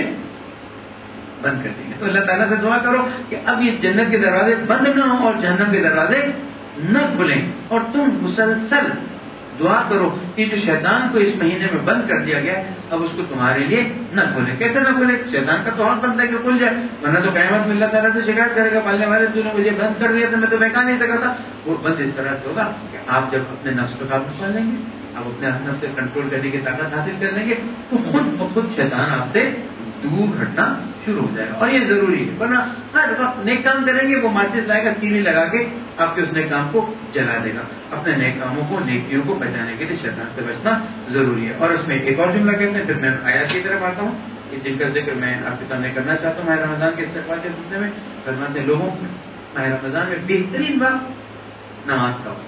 بند کر دیے. تو اللہ تعالیٰ سے دعا کرو کہ اب یہ جنت کے دروازے بند نہ ہوں اور جہنم کے دروازے نہ کھلیں, اور تم مسلسل دعا کرو کہ جو شیطان کو اس مہینے میں بند کر دیا گیا اب اس کو تمہارے لیے نہ کھولے. کیسے نہ کھولے؟ شیطان کا تو حق بنتا ہے کہ کھل جائے, ورنہ تو قیامت میں اللہ تعالیٰ سے شکایت کرے گا پالنے والے تو نے مجھے بند کر دیا تھا, میں تو بہکا نہیں سکا تھا. وہ بند اس طرح سے ہوگا کہ آپ جب اپنے نفس پہ قابو پا لیں گے, آپ اپنے نفس سے کنٹرول کرنے کی طاقت حاصل کر لیں گے, تو خود بخود شیطان آپ سے دور ہٹنا شروع ہو جائے گا. اور یہ ضروری ہے, ورنہ ہر وقت نیک کام کریں گے وہ ماچس لائے گا, تیلی لگا کے آپ کے اس نیک کام کو جلا دے گا. اپنے نیک کاموں کو, نیکیوں کو بچانے کے لیے شیطان سے بچنا ضروری ہے. اور اس میں ایک اور جملہ کہتے ہیں, پھر میں آیات کی طرف آتا ہوں کہ جن کا ذکر میں آپ کے سامنے کرنا چاہتا ہوں. ماہ رمضان کے استقبال کے سلسلے میں فرماتے ہیں لوگوں ماہ رمضان میں بہترین وقت نماز کا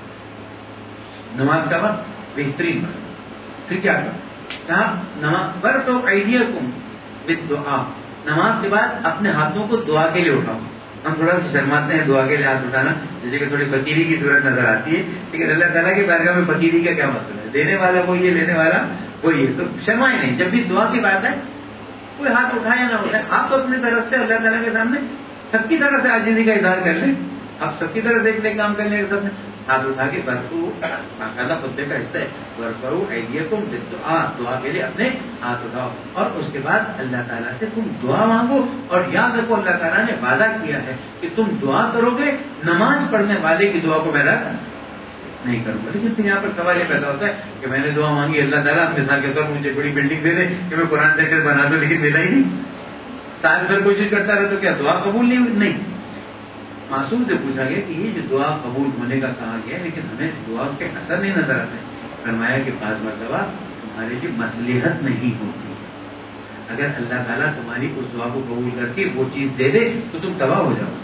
وقت, نماز کا وقت بہترین وقت. پھر کیا کہا نماز پر تو ایدیکم بالدعاء, نماز کے بعد اپنے ہاتھوں کو دعا کے لیے اٹھاؤ. ہم تھوڑا سا شرماتے ہیں دعا کے لیے ہاتھ اٹھانا, جیسے کہ تھوڑی فقیری کی صورت نظر آتی ہے, لیکن اللہ تعالیٰ کی بارگاہ میں فقیری کا کیا مطلب ہے؟ دینے والا وہی ہے, لینے والا وہی ہے. تو شرمائے نہیں, جب بھی دعا کی بات ہے کوئی ہاتھ اٹھائے یا نہ اٹھائے, آپ تو اپنی طرف سے اللہ تعالیٰ کے سامنے سب کی طرف سے عاجزی کا اظہار کر لیں. آپ سب کی طرف دیکھنے کام کرنے کے سب ہاتھ اٹھا کے باقاعدہ خطبے کا حصہ ہے ورفعوا ایدیکم بالدعاء, دعا کے لیے اپنے ہاتھ اٹھاؤ, اور اس کے بعد اللہ تعالیٰ سے تم دعا مانگو. اور یاد رکھو اللہ تعالیٰ نے وعدہ کیا ہے کہ تم دعا کرو گے, نماز پڑھنے والے کی دعا کو میں رد نہیں کروں گا. لیکن پھر یہاں پر سوال یہ پیدا ہوتا ہے کہ میں نے دعا مانگی, اللہ تعالیٰ مثال کے طور پر مجھے بڑی بلڈنگ دے دے کہ میں قرآن سینٹر بنا دوں, لیکن ملا ہی نہیں. سال بھر کوشش کرتا رہا تو کیا دعا قبول نہیں. معصوم سے پوچھا گیا کہ یہ جو دعا قبول ہونے کا کہا گیا لیکن ہمیں دعا کے اثر نہیں نظر آتے. فرمایا کہ بعض مرتبہ تمہاری جو مصلحت نہیں ہوتی, اگر اللہ تعالیٰ تمہاری اس دعا کو قبول کر کے وہ چیز دے دے تو تم تباہ ہو جاؤ.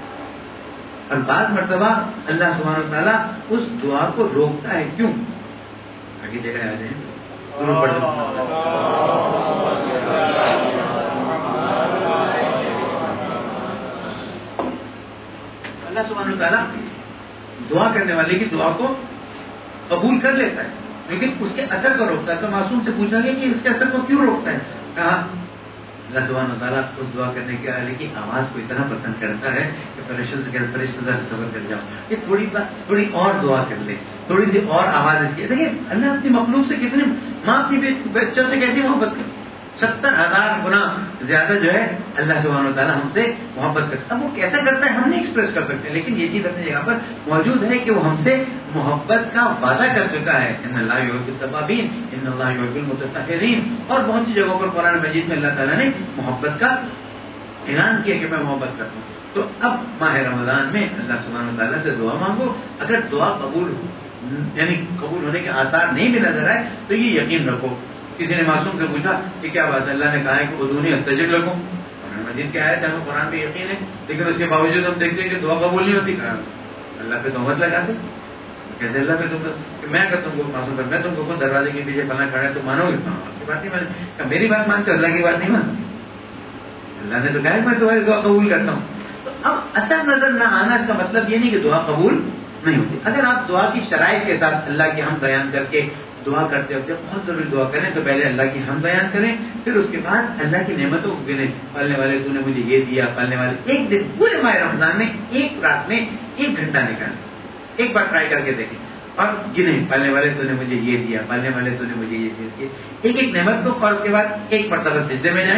اور بعض مرتبہ اللہ سبحانہ تعالیٰ اس دعا کو روکتا ہے. کیوں؟ آگے جگہ آ جائیں. اللہ سبحانہ تعالیٰ دعا کرنے والے کی دعا کو قبول کر لیتا ہے لیکن اس کے اثر کو روکتا ہے. تو معصوم سے پوچھا گیا کہ اس کے اثر کو کیوں روکتا ہے؟ کہا اللہ سبحانہ تعالیٰ اس دعا کرنے کے والے کی آواز کو اتنا پسند کرتا ہے کہ فرشتوں سے صبر کر جاؤ کہ تھوڑی اور دعا کر لے, تھوڑی سی اور آواز اس کی. دیکھیے اللہ اپنی مخلوق سے کتنے ماں کی بچوں سے کیسی محبت کرتی, 70,000 گنا زیادہ جو ہے اللہ سبحانہ تعالیٰ ہم سے محبت کرتا ہے. اب وہ کیسا کرتا ہے ہم نہیں ایکسپریس کر سکتے, لیکن یہ چیز اپنی جگہ پر موجود ہے کہ وہ ہم سے محبت کا وعدہ کر چکا ہے. ان اللہ یحب التوابین ان اللہ یحب المتطہرین. اور بہت سی جگہوں پر قرآن مجید میں اللہ تعالیٰ نے محبت کا اعلان کیا کہ میں محبت کرتا ہوں. تو اب ماہ رمضان میں اللہ سبحانہ تعالیٰ سے دعا مانگو. اگر دعا قبول یعنی قبول ہونے کے آثار نہیں بھی نظر آئے تو یہ یقین رکھو. کسی نے معصوم سے پوچھا کہ کیا بات ہے, اللہ نے کہا ہے کہ ادعونی استجب لکم. قرآن مجید کیا ہے, ہمیں قرآن پہ یقین ہے لیکن اس کے باوجود ہم دیکھتے ہیں کہ دعا قبول نہیں ہوتی. کہا اللہ پہ تہمت لگاتے, کہتے اللہ پہ تہمت میں اگر تم کو معصوم کر, میں تم کو دروازے کے پیچھے فلاں کھڑا ہے تو مانو گے؟ آپ کی بات نہیں مانتے, میری بات مانتے اللہ کی بات نہیں مانتے. اللہ نے تو کہا میں تمہاری دعا قبول کرتا ہوں. تو اب اثر نظر نہ آنا اس کا مطلب یہ نہیں کہ دعا قبول نہیں ہوتی. اگر آپ دعا کی شرائط کے ساتھ اللہ کی حمد بیان کر کے دعا کرتے ہوتے بہت ضروری دعا کریں تو پہلے اللہ کی حمد بیان کریں, پھر اس کے بعد اللہ کی نعمتوں کو گنیں. پالنے والے تو نے مجھے یہ دیا, پالنے والے ایک دن پورے ماہ رمضان میں ایک رات میں 1 گھنٹہ نکالیں, ایک بار ٹرائی کر کے دیکھیں اور گنیں پالنے والے تو نے مجھے یہ دیا, پالنے والے تو نے مجھے یہ دیا, ایک ایک نعمت کو. اور اس کے بعد ایک مرتبہ سجدے میں جائیں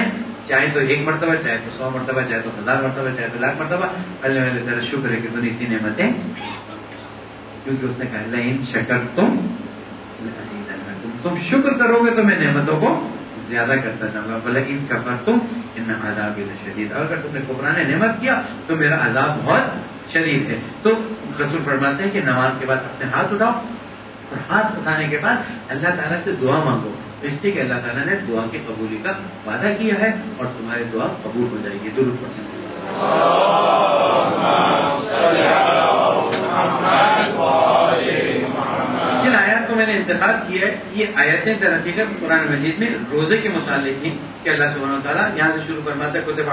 چاہے تو 1 مرتبہ، چاہے تو 100 مرتبہ، چاہے تو 1000 مرتبہ، چاہے تو 1,00,000 مرتبہ اللہ تعالیٰ شکر ہے کہ تم نے اتنی نعمتیں، کیونکہ اس نے کہا لئن شکرتم لأزیدنکم، تم شکر کرو گے تو میں نعمتوں کو زیادہ کرتا جاؤں گا، ولئن کفرتم ان عذابی لشدید، اور اگر تم نے کفران نعمت کیا تو میرا عذاب بہت شدید ہے۔ تو رسول فرماتے ہیں کہ نماز کے بعد اپنے ہاتھ اٹھاؤ، اور ہاتھ اٹھانے کے بعد اللہ تعالیٰ سے دعا مانگو، اس لیے کہ اللہ تعالیٰ نے دعا کی قبولی کا وعدہ کیا ہے اور تمہاری دعا قبول ہو جائے گی۔ درود پڑھیں۔ جن آیات کو میں نے انتخاب کیا ہے یہ آیتیں در حقیقت قرآن مجید میں روزے کے متعلق تھیں کہ اللہ سبحانہ وتعالیٰ یہاں سے شروع فرماتا ہے کتب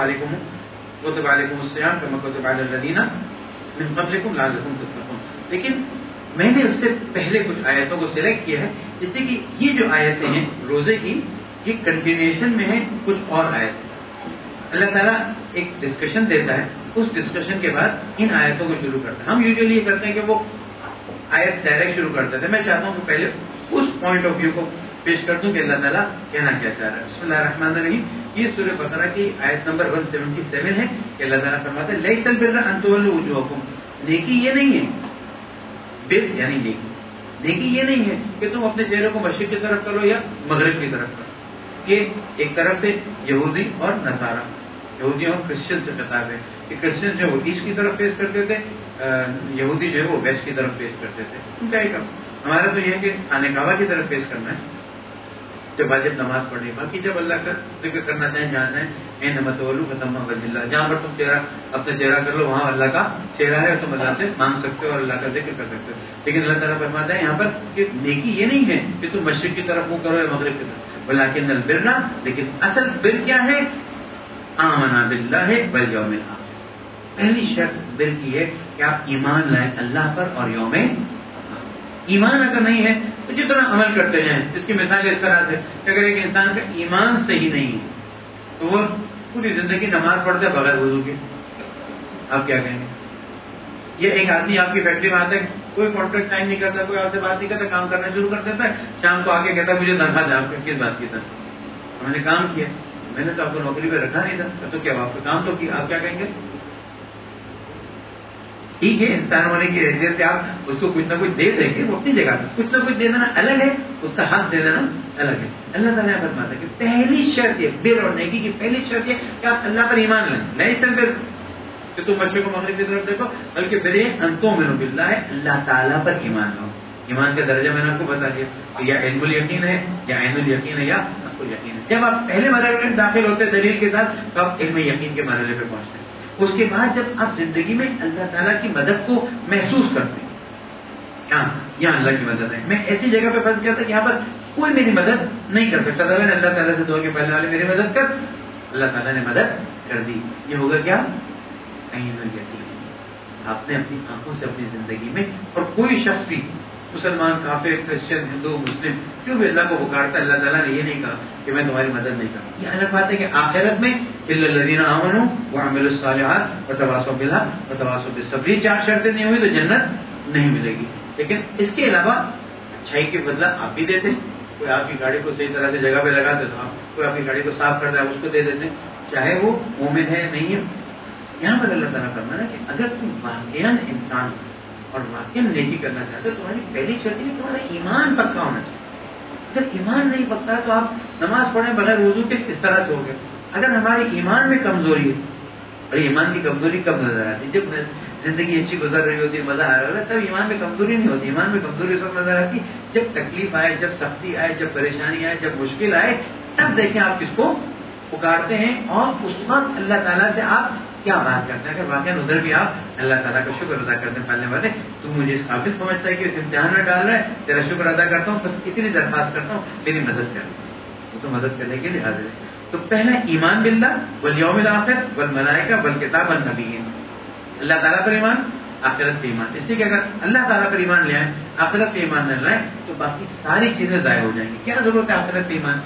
علیکم الصیام کما کتب علی الذین من قبلکم لعلکم تتقون، لیکن میں نے اس سے پہلے کچھ آیتوں کو سلیکٹ کیا ہے جس سے کہ یہ جو آیتیں ہیں روزے کی یہ کنٹینیوشن میں ہیں کچھ اور آیتیں۔ اللہ تعالیٰ ایک ڈسکشن دیتا ہے، اس ڈسکشن کے بعد ان آیتوں کو شروع کرتا ہے۔ ہم یوزلی یہ کرتے ہیں کہ وہ آیت ڈائریکٹ شروع کرتے تھے، میں چاہتا ہوں کہ پہلے اس پوائنٹ آف ویو کو پیش کر دوں کہ اللہ تعالیٰ کہنا کیا چاہ رہا ہے۔ بسم اللہ الرحمن الرحیم، یہ سورہ بقرہ کی آیت نمبر 177 ہے کہ اللہ تعالیٰ فرماتے ہیں لیس البر ان تولوا وجوہکم، نیکی یہ نہیں ہے، بر یعنی نیکی یہ نہیں ہے کہ تم اپنے چہرے کو مشرق کی طرف کرو یا مغرب کی طرف کرو۔ یہ ایک طرف سے یہودی اور نصارہ، یہودی اور کرسچن سے خطاب ہے کہ کرسچن جو وہ ایسٹ کی طرف فیس کرتے تھے، یہودی جو ہے وہ ویسٹ کی طرف فیس کرتے تھے۔ ان کا ایک ہمارا تو یہ ہے کہ خانہ کعبہ کی طرف فیس کرنا ہے جب واجب نماز پڑھنی، باقی جب اللہ کا ذکر کرنا چاہیں جہاں چاہیں اینما تولوا فتم وجہ اللہ، جہاں پر تم چہرہ اپنا چہرہ کر لو وہاں اللہ کا چہرہ ہے، تم اللہ سے مانگ سکتے ہو اور اللہ کا ذکر کر سکتے ہو۔ لیکن اللہ تعالیٰ فرماتا ہے یہاں پر کہ نیکی یہ نہیں ہے کہ تم مشرق کی طرف منہ کرو یا مغرب کی طرف، ولکن البر، لیکن اصل بر کیا ہے؟ آمنا باللہ والیوم الآخر، پہلی شرط بر کی ہے کہ آپ ایمان لائیں اللہ پر اور یوم، ایمان اگر نہیں ہے تو جتنا عمل کرتے ہیں، اس کی مثال اس طرح سے کہ اگر ایک انسان کا ایمان صحیح نہیں ہے تو وہ پوری زندگی نماز پڑھتے بغیر وضو کے، آپ کیا کہیں گے؟ یہ ایک آدمی آپ کی فیکٹری میں آتا ہے، کوئی کانٹریکٹ سائن نہیں کرتا، کوئی آپ سے بات نہیں کرتا، کام کرنا شروع کر دیتا ہے، شام کو آ کے کہتا ہے مجھے تنخواہ دیں، آپ کس بات کی تنخواہ؟ میں نے کام کیا، میں نے تو آپ کو نوکری پہ رکھا نہیں تھا، تو کیا آپ کا کام تو کیا، آپ کیا کہیں گے؟ ٹھیک ہے، انسان ہونے کی حیثیت سے آپ اس کو کچھ نہ کچھ دے دیں گے، وہ اپنی جگہ سے کچھ نہ کچھ دے دینا الگ ہے، اس کا حق دے دینا الگ ہے۔ اللہ تعالیٰ نے فرماتا ہے کہ پہلی شرط یہ بر اور نیکی کی پہلی شرط یہ کہ آپ اللہ پر ایمان لیں، نہیں صرف کہ تم مشرق کو مغرب کی طرف دیکھو، بلکہ بر ان تؤمنوا باللہ ہے، اللہ تعالیٰ پر ایمان لاؤ۔ ایمان کا درجہ میں نے آپ کو بتا دیا کہ یا علم الیقین ہے یا عین الیقین ہے یا حق الیقین ہے۔ جب آپ پہلے مرحلے میں داخل ہوتے دلیل کے ساتھ تو آپ علم یقین کے مرحلے پہ پہنچتے ہیں۔ اس کے بعد جب آپ زندگی میں اللہ تعالیٰ کی مدد کو محسوس کرتے ہیں، ہاں یہاں اللہ کی مدد ہے، میں ایسی جگہ پہ پھنس گیا تھا کہ یہاں پر کوئی میری مدد نہیں کر سکتا تھا، میں نے اللہ تعالیٰ سے دعا کہ پہلے والے میری مدد کر، اللہ تعالیٰ نے مدد کر دی۔ یہ ہوگا کیا؟ عین الیقین، آپ نے اپنی آنکھوں سے اپنی زندگی میں، اور کوئی شخص بھی مسلمان، کافر، کرسچن، ہندو، مسلم کیوں بھی اللہ کو پکارتا ہے، اللہ تعالیٰ نے یہ نہیں کہا کہ میں تمہاری مدد نہیں کروں۔ یہ الگ بات ہے کہ آخرت میں الا الذین آمنوا وعملوا الصالحات وتواصوا بالحق وتواصوا بالصبر، یہ 4 شرطیں نہیں ہوئی تو جنت نہیں ملے گی۔ لیکن اس کے علاوہ اچھائی کے بدلہ آپ بھی دیتے، کوئی آپ کی گاڑی کو صحیح طرح سے جگہ پہ لگاتے تو آپ، کوئی آپ کی گاڑی کو صاف کرتا ہے اس کو دے دیتے، چاہے وہ مومن ہے نہیں ہے۔ یہاں پر اللہ تعالیٰ فرمانا ہے کہ اگر تم واقعاً انسان اور واقعاً نیکی کرنا چاہتے ہو، تمہاری پہلی شرط ہے تمہارا ایمان پکا ہونا چاہیے۔ اگر ایمان نہیں پکا تو آپ نماز پڑھیں بغیر وضو کے اس طرح سے ہوگے۔ اگر ہمارے ایمان میں کمزوری ہے، اور ایمان کی کمزوری کب نظر آتی ہے؟ جب زندگی اچھی گزر رہی ہوتی ہے، مزہ آ رہا ہوتا ہے، تب ایمان میں کمزوری نہیں ہوتی۔ ایمان میں کمزوری اس وقت نظر آتی ہے جب تکلیف آئے، جب سختی آئے، جب پریشانی آئے، جب مشکل آئے، تب دیکھیں آپ کس کو پکارتے ہیں اور اس وقت اللہ تعالیٰ سے آپ کیا بات کرتے ہیں۔ اگر واقعی ادھر بھی آپ اللہ تعالیٰ کا شکر ادا کرتے ہیں، پہلے والے تو مجھے اس قابل سمجھتا ہے کہ اس امتحان میں ڈال رہا ہے، تیرا شکر ادا کرتا ہوں، بس اتنی درخواست کرتا ہوں میری مدد کر، وہ تو مدد کرنے کے لیے حاضر ہے۔ تو پہلا ایمان باللہ والیوم الآخر والملائکہ والکتاب والنبیین، اللہ تعالیٰ پر ایمان، آخرت پہ ایمان۔ اس لیے کہ اگر اللہ تعالیٰ پر ایمان لے آئیں، آخرت پہ ایمان نہ لائیں تو باقی ساری چیزیں ضائع ہو جائیں گی۔ کیا ضرورت ہے آخرت پہ ایمان کی؟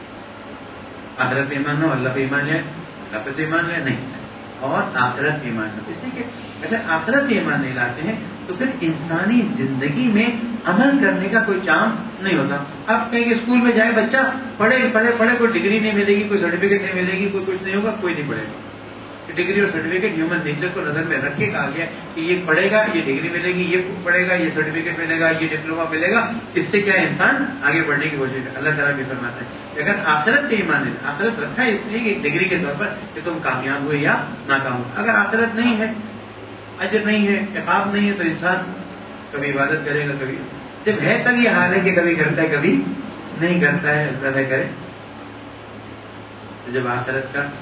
آخرت پہ ایمان نہ ہو، اللہ پہ ایمان لے آئیں، اللہ پہ ایمان لے نہیں، اور آخرت ایمان، اس لیے کہ اگر آخرت ایمان نہیں لاتے ہیں تو پھر انسانی زندگی میں عمل کرنے کا کوئی چانس نہیں ہوتا. اب کہیں کہ اسکول میں جائے بچہ پڑھے پڑھے پڑھے, کوئی ڈگری نہیں ملے گی, کوئی سرٹیفکیٹ نہیں ملے گی, کوئی کچھ نہیں ہوگا, کوئی نہیں پڑھے گا. ڈگری اور سرٹیفکیٹ ہیومن نیچر کو نظر میں رکھ کے کہا گیا کہ یہ پڑھے گا, یہ ڈگری ملے گی, یہ پڑھے گا, یہ سرٹیفکیٹ ملے گا, یہ ڈپلوما ملے گا, اس سے کیا انسان آگے بڑھنے کی کوشش کرے. اللہ تعالیٰ بھی فرماتا ہے اگر آخرت کے ایمان ہے, آخرت رکھا ہے اس لیے کہ ڈگری کے طور پر کہ تم کامیاب ہوئے یا ناکام ہو. اگر آخرت نہیں ہے, اجر نہیں ہے, عقاب نہیں ہے, تو انسان کبھی عبادت کرے گا, کبھی جب ہے تب یہ حال ہے کہ کبھی کرتا ہے کبھی نہیں کرتا ہے. اللہ کرے تو جب آخرت کا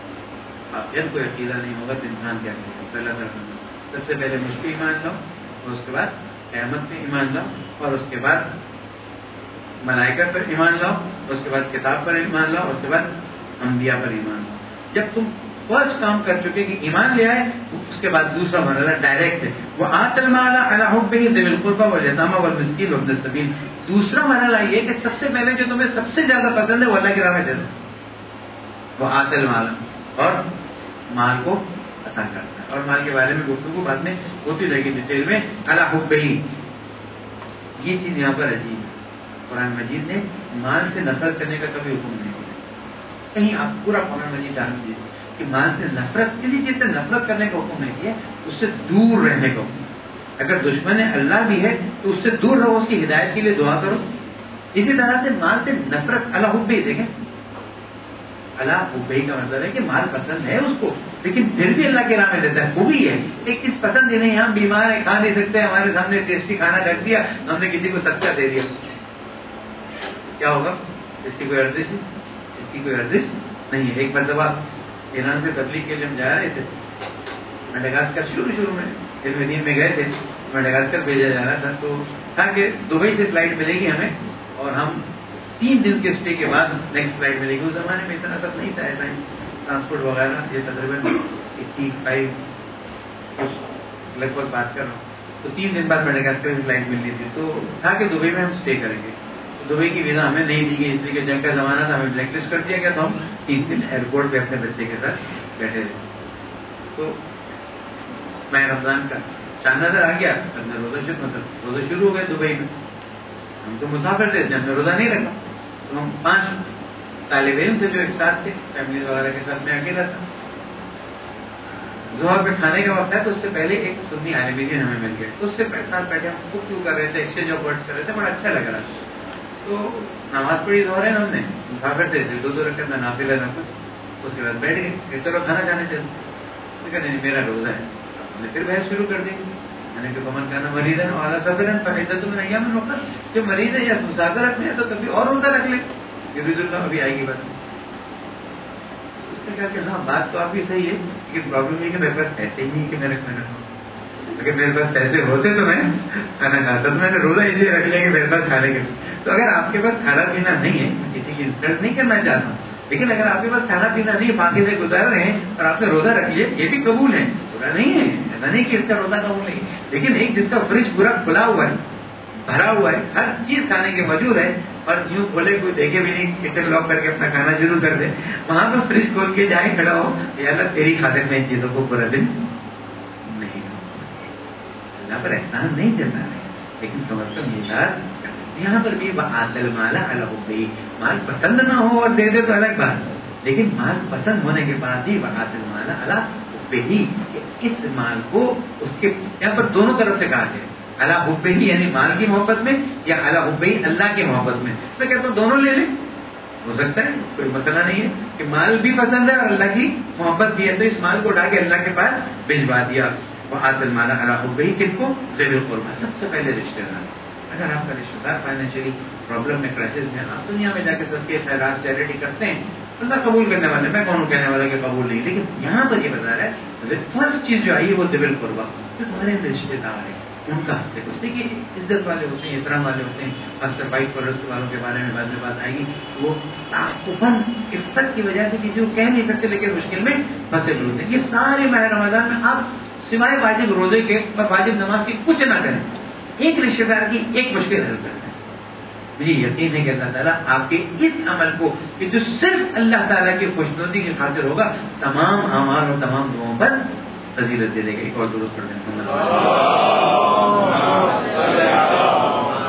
جب کوئی عقیدہ نہیں ہوگا تو انسان کیا کرے گا. پہلا سب سے پہلے مجھ پہ ایمان لاؤ, اور اس کے بعد قیامت پہ ایمان لاؤ, اور اس کے بعد ملائکہ پر ایمان لاؤ, اور اس کے بعد کتاب پر ایمان لاؤ, اور اس کے بعد انبیاء پر ایمان لاؤ. جب تم فرسٹ کام کر چکے کہ ایمان لے آئے, اس کے بعد دوسرا مرحلہ ڈائریکٹ ہے, وہ آت المال علی حبہ ذی القربى والیتامى والمسکین وابن السبیل. دوسرا مرحلہ یہ کہ سب سے پہلے جو تمہیں سب سے زیادہ پسند ہے وہ اللہ کی راہ میں دے دو. وہ آت المال, اور مال کو عطا کرتا ہے. اور مال کے بارے میں گفتگو بعد میں ہوتی رہے گی ڈیٹیل میں. علی حبہ, یہ چیز یہاں پر عجیب ہے. قرآن مجید نے مال سے نفرت کرنے کا کبھی حکم نہیں دیا. کہیں آپ پورا قرآن مجید جان لیجیے کہ مال سے نفرت, کسی چیز سے نفرت کرنے کا حکم نہیں دیا, اس سے دور رہنے کا حکم. اگر دشمن اللہ بھی ہے تو اس سے دور رہو, اس کی ہدایت کے لیے دعا کرو. اسی طرح سے مال سے نفرت, علی حبہ, دیکھیں اللہ حبہ کا مطلب ہے کہ مال پسند ہے اس کو, لیکن پھر بھی اللہ کے راہ میں دیتا ہے. وہ بھی ہے ایک چیز پسند ہی نہیں, ہم بیمار ہیں, کھا نہیں سکتے, ہمارے سامنے ٹیسٹی کھانا رکھ دیا, ہم نے کسی کو صدقہ دے دیا, کیا ہوگا؟ اس کی کوئی ارزش ہے, اس کی کوئی ارزش نہیں ہے. ایک مرتبہ ایران سے تبلیغ کے لیے ہم جا رہے تھے, میڈاگاسکر شروع میں علم دین میں گئے تھے, میڈاگاسکر بھیجا جا رہا تھا. تو تھا کہ دبئی سے فلائٹ ملے گی ہمیں, اور ہم 3 دن کے اسٹے کے بعد نیکسٹ فلائٹ ملے گی. اس زمانے میں اتنا سب نہیں تھا, ایسا ٹرانسپورٹ وغیرہ, یہ تقریباً 85 لگ بھگ بات کر رہا ہوں. تو 3 دن بعد میڈاگاسکر کی فلائٹ ملنی تھی. تو تھا کہ دبئی میں ہم اسٹے کریں گے. دبئی کی ویزا ہمیں نہیں دی گئی, اس لیے کہ جنگ کا زمانہ تھا, ہمیں بلیک لسٹ کر دیا گیا. تو ہم 3 دن ایئرپورٹ پہ اپنے بچے کے ساتھ بیٹھے تھے. تو میں رمضان کا چاند نظر آ گیا, ہم نے روزہ شروع ہو گئے دبئی میں. ہم تو مسافر تھے, ہم نے روزہ نہیں رکھا. تو ہم 5 طالب علم تھے جو ایک ساتھ تھے, فیملی وغیرہ کے ساتھ, میں اکیلا تھا. ظہر پہ کھانے کا وقت ہے, تو اس سے پہلے ایک سنی عالم دین ہمیں مل گئے. تو اس سے ساتھ بیٹھے ہم گفتگو کر رہے تھے, ایکسچینج آف ورڈز کر رہے تھے, بڑا اچھا لگ رہا تھا. تو نماز پڑھی ظہر ہے, ہم نے مسافر تھے, 2 رکعت نہ نافلہ نہ کچھ. اس کے بعد بیٹھ گئے, چلو کھانا کھانے چلتے. نہیں, میرا روزہ ہے. ہم نے پھر بحث شروع کر دی. میں نے کہ من کانا مریض ہے اعلیٰ صبر فائدہ تم نہیں ہے وقت, جو مریض ہے یا مسافر رکھنے تو کبھی اور روزہ رکھ لے. یہ اللہ ابھی آئے گی بات. اس نے کہا کہ ہاں بات تو آپ کی صحیح ہے, لیکن پرابلم یہ کہ میرے پاس ایسے ہی نہیں کہ میں رکھنا رکھوں. اگر میرے پاس پیسے ہوتے تو میں کھانا کھاتا. تو میں نے روزہ اس لیے رکھ لیا کہ میرے پاس کھانے کے. تو اگر آپ کے پاس کھانا پینا نہیں ہے, کسی کی انسلٹ نہیں کرنا چاہتا ہوں, لیکن اگر آپ کے پاس کھانا پینا نہیں, باقی سے گزار رہے ہیں اور آپ نے روزہ رکھ لیا, یہ بھی قبول ہے, برا نہیں ہے. ایسا نہیں کہ اس کا روزہ قبول نہیں, لیکن ایک جس کا فریج پورا کھلا ہوا ہے, بھرا ہوا ہے, ہر چیز کھانے کے موجود ہے, اور یوں کھولے کوئی دیکھے بھی نہیں, کچن لاک کر کے اپنا کھانا شروع کر دے, وہاں پہ فریج کھول کے جائے کھڑا ہو, یا اللہ تیری خاطر میں ان چیزوں کو پورا دن نہیں, اللہ پر احسان نہیں چلتا ہے, لیکن سمجھ کر میراث. یہاں پر بھی آتل مالا اللہ حبہ, مال پسند نہ ہو اور دے دے تو الگ بات, لیکن مال پسند ہونے کے بعد ہی آتل مالا اللہ حبہ ہی, اس مال کو اس کے یہاں پر دونوں طرف سے کہا جائے, اللہ حبہ ہی یعنی مال کی محبت میں, یا اللہ حبہ ہی اللہ کی محبت میں. میں کہتا ہوں دونوں لے لیں, ہو سکتا ہے, کوئی مسئلہ نہیں ہے کہ مال بھی پسند ہے اور اللہ کی محبت بھی ہے, تو اس مال کو اٹھا کے اللہ کے پاس بھجوا دیا. وہ آتل مالا اللہ حبہ ہی, کس کو؟ ذی القربیٰ, سب سے پہلے رشتے دار. اگر آپ کا رشتے دار فائنینشلی پرابلم میں, کرائسس میں, آپ دنیا میں جا کے سب کے خیرات چیریٹی کرتے ہیں, اللہ قبول کرنے والے, میں کون کہنے والا کہ قبول نہیں, لیکن یہاں پر یہ بتا رہا ہے فرسٹ چیز جو آئی ہے وہ ذی القربیٰ, جو تمہارے رشتے دار ہیں ان کا حق ہے. اس لیے کہ عزت والے ہوتے ہیں, احترام والے ہوتے ہیں. خاص طور پر رشتے والوں کے بارے میں بعد میں بات آئے گی. وہ تعففاً عزت کی وجہ سے کسی کو کہہ نہیں سکتے, لیکن مشکل میں پھنسے ہوتے ہیں. یہ سارے ماہ رمضان میں آپ سوائے واجب روزے کے اور واجب نماز کی کچھ نہ کریں, ایک رشتے دار کی ایک مشکل حل کرتے ہیں. مجھے یقین ہے کہ اللہ تعالیٰ آپ کے اس عمل کو, کہ جو صرف اللہ تعالیٰ کی خوشنودی کی خاطر ہوگا, تمام اعمال اور تمام دعاؤں پر فضیلت دے دے گا. ایک اور درود پڑھ دیں.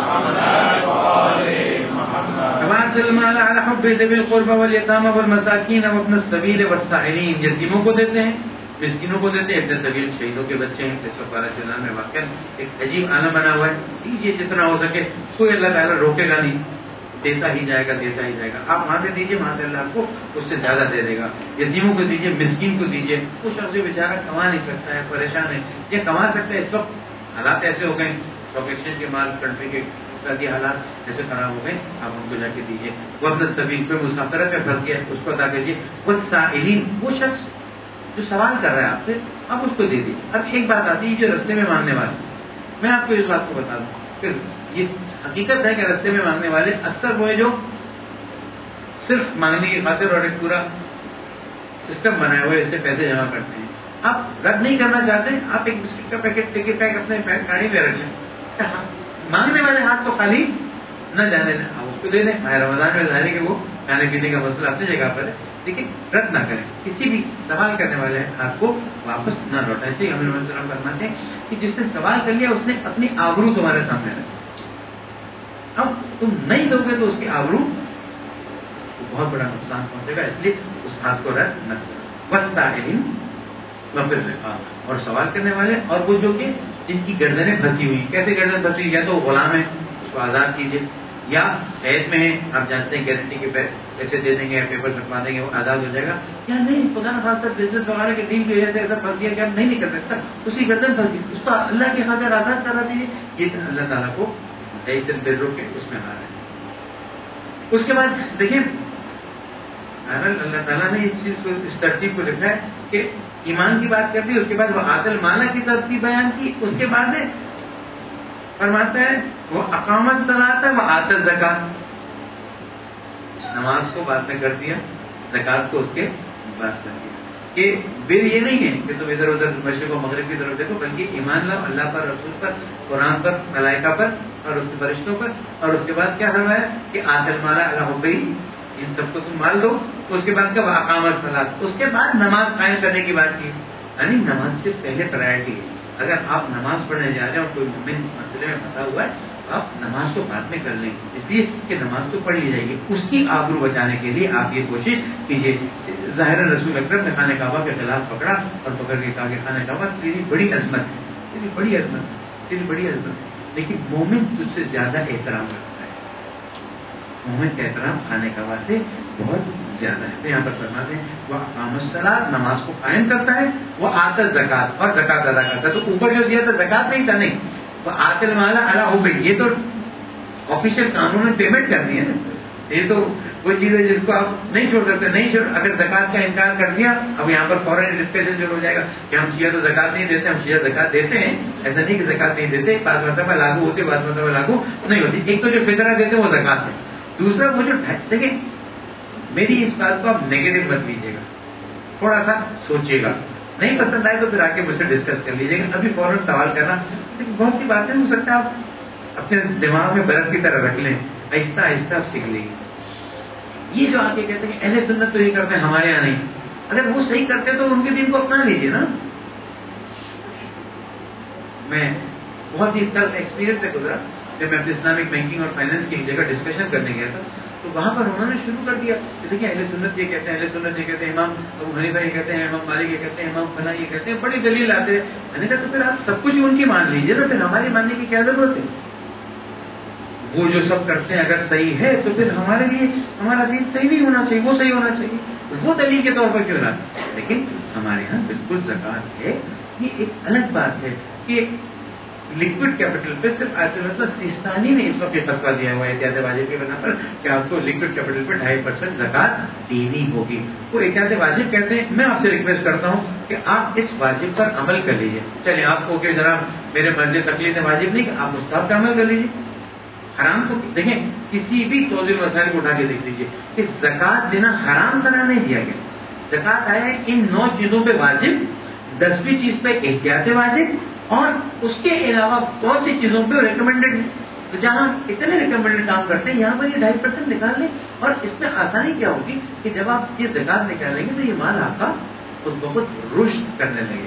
حب ذوی القربى والیتامى والمساکین وابن السبیل والسائلین، یتیموں کو دیتے ہیں، مسکینوں کو دیتے ہیں، ابن سبیل شہیدوں کے بچے ہیں. 112 میں واقعہ ایک عجیب عالم بنا ہوا ہے. دیجیے جتنا ہو سکے، کوئی اللہ تعالیٰ روکے گا نہیں، دیتا ہی جائے گا، دیتا ہی جائے گا. آپ وہاں سے دیجیے، وہاں سے اللہ آپ کو اس سے زیادہ دے دے گا. یتیموں کو دیجیے، مسکین کو دیجیے. وہ شخص جو بیچارہ کما نہیں سکتا ہے، پریشان ہے، یہ کما سکتا ہے. اس وقت حالات ایسے ہو گئے، اسٹاک ایکسچینج کے مال، کنٹری کے اقتصادی حالات ایسے خراب ہو گئے، آپ ان کو جا کے دیجیے. وابن سبیل پہ مسافرت کا فرض کیا ہے، اس کو ادا کیجیے. والسائلین، وہ شخص جو سوال کر رہا ہے آپ سے، آپ اس کو دے دیجیے. اب ایک بات آتی ہے جو رستے میں مانگنے والے، میں آپ کو اس بات کو بتا دوں کہ یہ حقیقت ہے کہ رستے میں مانگنے والے اکثر وہ جو صرف مانگنے کی خاطر اور ایک پورا سسٹم بنایا ہوا ہے اس سے پیسے جمع کرتے ہیں. آپ رد نہیں کرنا چاہتے، آپ ایک بسکٹ کا پیکٹ ٹکٹ پیک اپنے گاڑی میں رکھ لیں. مانگنے والے ہاتھ تو خالی نہ جانے دیں، آپ اس کو دے دیں. ماہ رمضان میں ظاہر ہے کہ وہ کھانے پینے کا مسئلہ اپنی جگہ پر ہے، لیکن رد نہ کریں. کسی بھی سوال کرنے والے ہاتھ کو واپس نہ لوٹائیں. اسے ہم نے فرماتے ہیں کہ جس نے سوال کر لیا اس نے اپنی آبرو تمہارے سامنے رکھی. اب تم نہیں دو گے تو اس کی آبرو کو بہت بڑا نقصان پہنچے گا، اس لیے اس ہاتھ کو رد نہ کرو. والسائلین وفی الرقاب، اور سوال کرنے والے اور وہ جو کہ جن کی گردنیں پھنسی ہوئی. کیسے گردن پھنسی ہوئی؟ یا تو غلام ہے اس کو آزاد کیجیے، یا قید میں ہے، آپ جانتے ہیں گارنٹی کے پیسے دے دیں گے یا پیپر چھپوا دیں گے وہ آزاد ہو جائے گا. یا نہیں خدا نخواستہ بزنس وغیرہ کے دین کی وجہ سے ایسا پھنس گیا کہ آپ نہیں کر سکتا، اس کی گردن پھنسی، اس کو اللہ کی خاطر آزاد کرا دیجیے. یہ اللہ تعالیٰ کو برو کے اس میں ہار ہے. اس کے بعد دیکھیں اللہ تعالیٰ نے اس چیز کو، اس ترتیب کو لکھا ہے کہ ایمان کی بات کرتی ہے، اس کے بعد وہ آت المال کی ترتیب بیان کی، اس کے بعد فرماتا ہے وہ اقامت الصلاۃ و آت الزکات. نماز کو بعد میں کر دیا، زکات کو اس کے بعد کر دیا. کہ بر یہ نہیں ہے کہ تم ادھر ادھر مشرق و مغرب کی طرف دیکھو، بلکہ ایمان لاؤ اللہ پر، رسول پر، قرآن پر، ملائکہ پر اور اس کے فرشتوں پر. اور اس کے بعد کیا فرمایا کہ آت المال علی حبہ، ان سب کو تم مال دو. اس کے بعد کیا اقامت الصلاۃ، اس کے بعد نماز قائم کرنے کی بات کی. یعنی نماز سے پہلے پرائرٹی ہے. اگر آپ نماز پڑھنے جا رہے ہیں اور کوئی مومن مسئلے میں پھنسا ہوا ہے، آپ نماز تو بعد میں کر لیں، اس لیے کہ نماز تو پڑھ لی جائے گی. اس کی آبرو بچانے کے لیے آپ یہ کوشش کیجیے. ظاہر رسول اکرم نے خانہ کعبہ کے خلاف پکڑا اور پکڑ کے کہا کہ خانہ کعبہ تیری بڑی عظمت ہے، تیری بڑی عظمت ہے، تیری بڑی عظمت ہے، لیکن مومن تجھ سے زیادہ احترام رکھتا ہے. مومن کا احترام خانہ کعبہ سے بہت زیادہ ہے. تو یہاں پر فرماتے ہیں وہ اقامت الصلاۃ، نماز کو قائم کرتا ہے، وہ آت الزکات، اور زکات ادا کرتا ہے. تو اوپر جو دیا تھا زکات نہیں تھا، نہیں، وہ آت المال علی حبہ، یہ تو آفیشیل قانون نے پیمنٹ کرنی ہے نا. یہ تو وہ چیز ہے جس کو آپ نہیں چھوڑ سکتے. نہیں چھوڑ، اگر زکات کا انکار کر دیا، اب یہاں پر فوراً ڈسکشن شروع ہو جائے گا کہ ہم شیعہ تو زکات نہیں دیتے. ہم شیعہ زکات دیتے ہیں، ایسا نہیں کہ زکات نہیں دیتے، بعض مرتبہ لاگو ہوتی، بعض مرتبہ لاگو نہیں ہوتی. ایک تو جو فطرہ دیتے ہیں وہ زکات ہے، دوسرا وہ جو دیکھیں میری اس بات کو آپ نیگیٹو مت لیجیے گا، تھوڑا سا سوچیے گا. نہیں پسند آئے تو پھر آ کے مجھ سے ڈسکس کر لیجیے گا. ابھی فوراً سوال کرنا، لیکن بہت سی باتیں ہو سکتا ہے آپ اپنے دماغ میں برف کی طرح رکھ لیں، آہستہ آہستہ سیکھ لیں. یہ جو آگے کہتے ہیں کہ اہل سنت تو یہ کرتے ہیں، ہمارے یہاں نہیں. اگر وہ صحیح کرتے تو ان کے دین کو اپنا لیجیے نا. میں بہت ہی ایکسپیرینس سے گزرا جب میں اپنے اسلامک بینکنگ اور فائنینس کی ایک جگہ ڈسکشن کرنے گیا تھا، تو وہاں پر انہوں نے شروع کر دیا کہ دیکھیں اہل سنت یہ کہتے ہیں، اہل سنت یہ کہتے ہیں، امام ابو حنیفہ یہ کہتے ہیں، امام مالک یہ کہتے ہیں، امام فلاں یہ کہتے ہیں، بڑی دلیل آتے ہیں. میں نے کہا تو پھر آپ سب کچھ ان کی مان لیجیے نا، پھر ہماری ماننے کی کیا ضرورت ہے؟ وہ جو سب کرتے ہیں اگر صحیح ہے تو پھر ہمارے لیے ہمارا دین صحیح نہیں ہونا چاہیے، وہ صحیح ہونا چاہیے. وہ دلیل کے طور پر کیوں نہ، لیکن ہمارے یہاں بالکل زکات ہے. یہ ایک الگ بات ہے کہ لکوڈ کیپٹل پہ صرف آیت اللہ سیستانی نے اس وقت یہ فتویٰ دیا ہوا ہے احتیاط واجب کے بنا پر کہ آپ کو لکوڈ کیپٹل پہ 2.5% زکات دینی ہوگی. وہ احتیاط واجب کہتے ہیں. میں آپ سے ریکویسٹ کرتا ہوں کہ آپ اس واجب پر عمل کر لیجیے. چلیں آپ کو کہ جناب میرے مرضی تقلید واجب نہیں کہ آپ مستحب کا عمل کر لیجیے. حرام کو دیکھیں، کسی بھی توضیع مسائل کو اٹھا کے دیکھ لیجیے کہ زکات دینا حرام قرار نہیں دیا گیا. زکات آیا ہے ان 9 چیزوں پہ واجب، 10ویں چیز پہ احتیاط واجب، اور اس کے علاوہ بہت سی چیزوں پہ ریکمینڈیڈ. تو جہاں اتنے ریکمینڈیڈ کام کرتے ہیں یہاں پر یہ 2.5% نکال لیں. اور اس میں آسانی کیا ہوگی کہ جب آپ یہ زکات نکالیں گے تو یہ مال آپ کا خود بخود رشد کرنے لگے گا.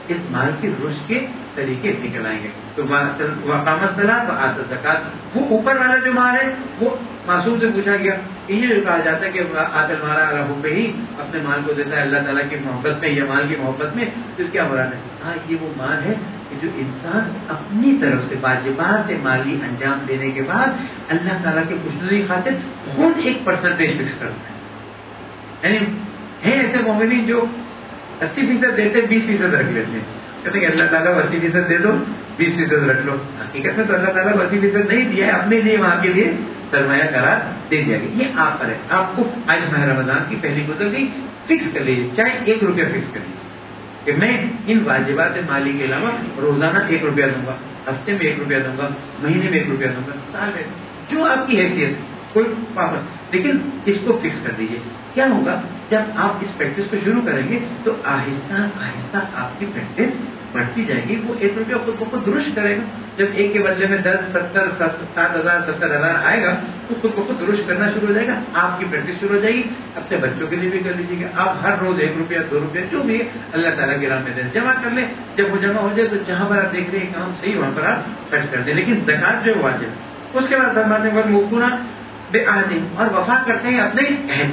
اس مال کی رشد کے طریقے نکل آئیں گے. تو وقام الصلاۃ وآتى الزکات، وہ اوپر والا جو مال ہے وہ معصوم سے پوچھا گیا. یہ جو کہا جاتا ہے کہ آتى المال علی حبہ، ہی اپنے مال کو دیتا ہے اللہ تعالیٰ کی محبت میں یا مال کی محبت میں، تو اس کیا مراد ہے؟ ہاں یہ وہ مال ہے کہ جو انسان اپنی طرف سے واجبات مالی انجام دینے کے بعد اللہ تعالیٰ کے خوشنودی خاطر خود ایک پرسنٹیج فکس کرتا ہے. یعنی ہیں ایسے مومنین جو 80% دیتے 20% رکھ لیتے ہیں، کہتے ہیں کہ اللہ تعالیٰ کو 80% دے دو 20% رکھ لو. حقیقت میں تو اللہ تعالیٰ کو 80% نہیں دیا ہے، اپنے لیے وہاں کے لیے سرمایہ قرار دے دیا گیا. یہ آپ پر ہے. آپ کو آج ماہ رمضان کی پہلی گزر گئی، فکس کر لیجیے، چاہے 1 روپیہ فکس کر لیجیے کہ میں ان واجبات مالی کے علاوہ روزانہ 1 روپیہ دوں گا، ہفتے میں 1 روپیہ دوں گا، مہینے میں 1 روپیہ دوں گا، سال میں جو آپ کی حیثیت کوئی پابند، لیکن اس کو فکس کر دیجیے. کیا ہوگا جب آپ اس پریکٹس کو شروع کریں گے تو آہستہ آہستہ آپ کی پریکٹس بڑھتی جائے گی. وہ 1 روپیہ خود بخود درست کرے گا. جب 1 کے بدلے میں 10 70 7,000 70,000 آئے گا تو خود بخود درست کرنا شروع ہو جائے گا. آپ کی پریکٹس شروع ہو جائے گی. اپنے بچوں کے لیے بھی کر لیجیے گا. آپ ہر روز 1 روپیہ 2 روپیہ جو بھی ہے اللہ تعالیٰ کی راہ میں دیں، جمع کر لیں. جب وہ جمع ہو جائے تو جہاں پر آپ دیکھ رہے ہیں کام صحیح وہاں پر آپ خرچ کر دیں. لیکن زکات جو واجب ہے. اس کے بعد فرماتے ہیں موقونا بعہدہم، اور وفا کرتے ہیں اپنے عہد.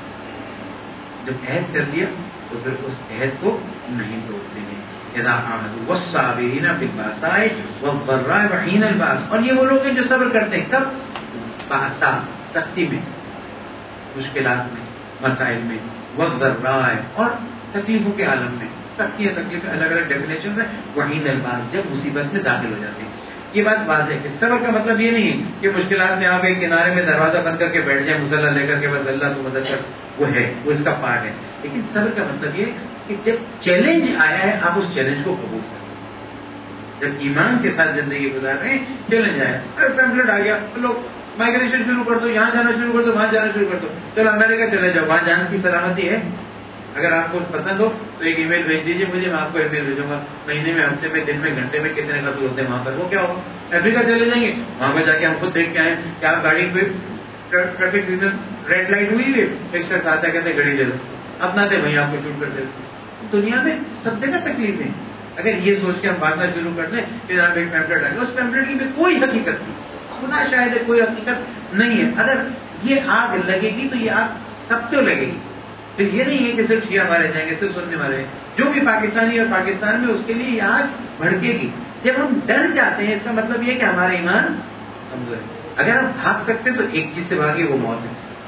جب عہد کر دیا تو پھر اس عہد کو نہیں توڑتے ہیں. اذا عاهدوا والصابرین فی البأساء والضراء وحین البأس، اور یہ وہ لوگ ہیں جو صبر کرتے ہیں کب؟ بأساء، سختی میں، مشکلات میں، مسائل میں، والضراء، اور تکلیفوں کے عالم میں. سختیاں تکلیفیں الگ الگ ڈیفینیشن ہے. وحین البأس، جب مصیبت میں داخل ہو جاتے ہیں. یہ بات واضح ہے کہ صبر کا مطلب یہ نہیں ہے کہ مشکلات میں آپ ایک کنارے میں دروازہ بند کر کے بیٹھ جائیں مصلی لے کر کے بس اللہ کو مدد کر، وہ ہے، وہ اس کا پارٹ ہے. لیکن صبر کا مطلب یہ کہ جب چیلنج آیا ہے آپ اس چیلنج کو قبول کریں. جب ایمان کے ساتھ زندگی گزار رہے ہیں، چیلنج آیا، اگر پیمفلیٹ آ گیا تو لوگ مائگریشن شروع کر دو، یہاں جانا شروع کر دو، وہاں جانا شروع کر دو، چلو امریکہ چلے جاؤ، وہاں جانے کی سلامتی ہے. اگر آپ کو پسند ہو تو ایک ای میل بھیج دیجیے مجھے، میں آپ کو ای میل بھیجوں گا. مہینے میں، ہفتے میں، دن میں، گھنٹے میں کتنے قتل ہوتے ہیں وہاں پر. وہ کیا ہو، افریقہ چلے جائیں گے، وہاں پہ جا کے ہم خود دیکھ کے آئے کہ آپ گاڑی پہ ٹریفک سگنل ریڈ لائٹ ہوئی ہے، ایک شخص آتا کہتے ہیں گاڑی دے دو، اپنا دے وہیں آپ کو شوٹ کر دے. دنیا میں سب جگہ تکلیف ہے. اگر یہ سوچ کے ہم بانٹنا شروع کر دیں کہ آپ ایک پیمفلیٹ آئے گا، اس پیمفلیٹ کی کوئی حقیقت نہیں، خدا شاید کوئی حقیقت نہیں ہے. اگر یہ آگ لگے گی تو یہ آگ سب کو لگے گی. پھر یہ نہیں ہے کہ صرف شیعہ مارے جائیں گے، صرف سننے والے، جو بھی پاکستانی اور پاکستان میں، اس کے لیے یہ آگ بھڑکے گی. جب ہم ڈر جاتے ہیں اس کا مطلب یہ کہ ہمارا ایمان کمزور ہے. اگر ہم بھاگ سکتے تو ایک چیز سے بھاگے، وہ موت ہے.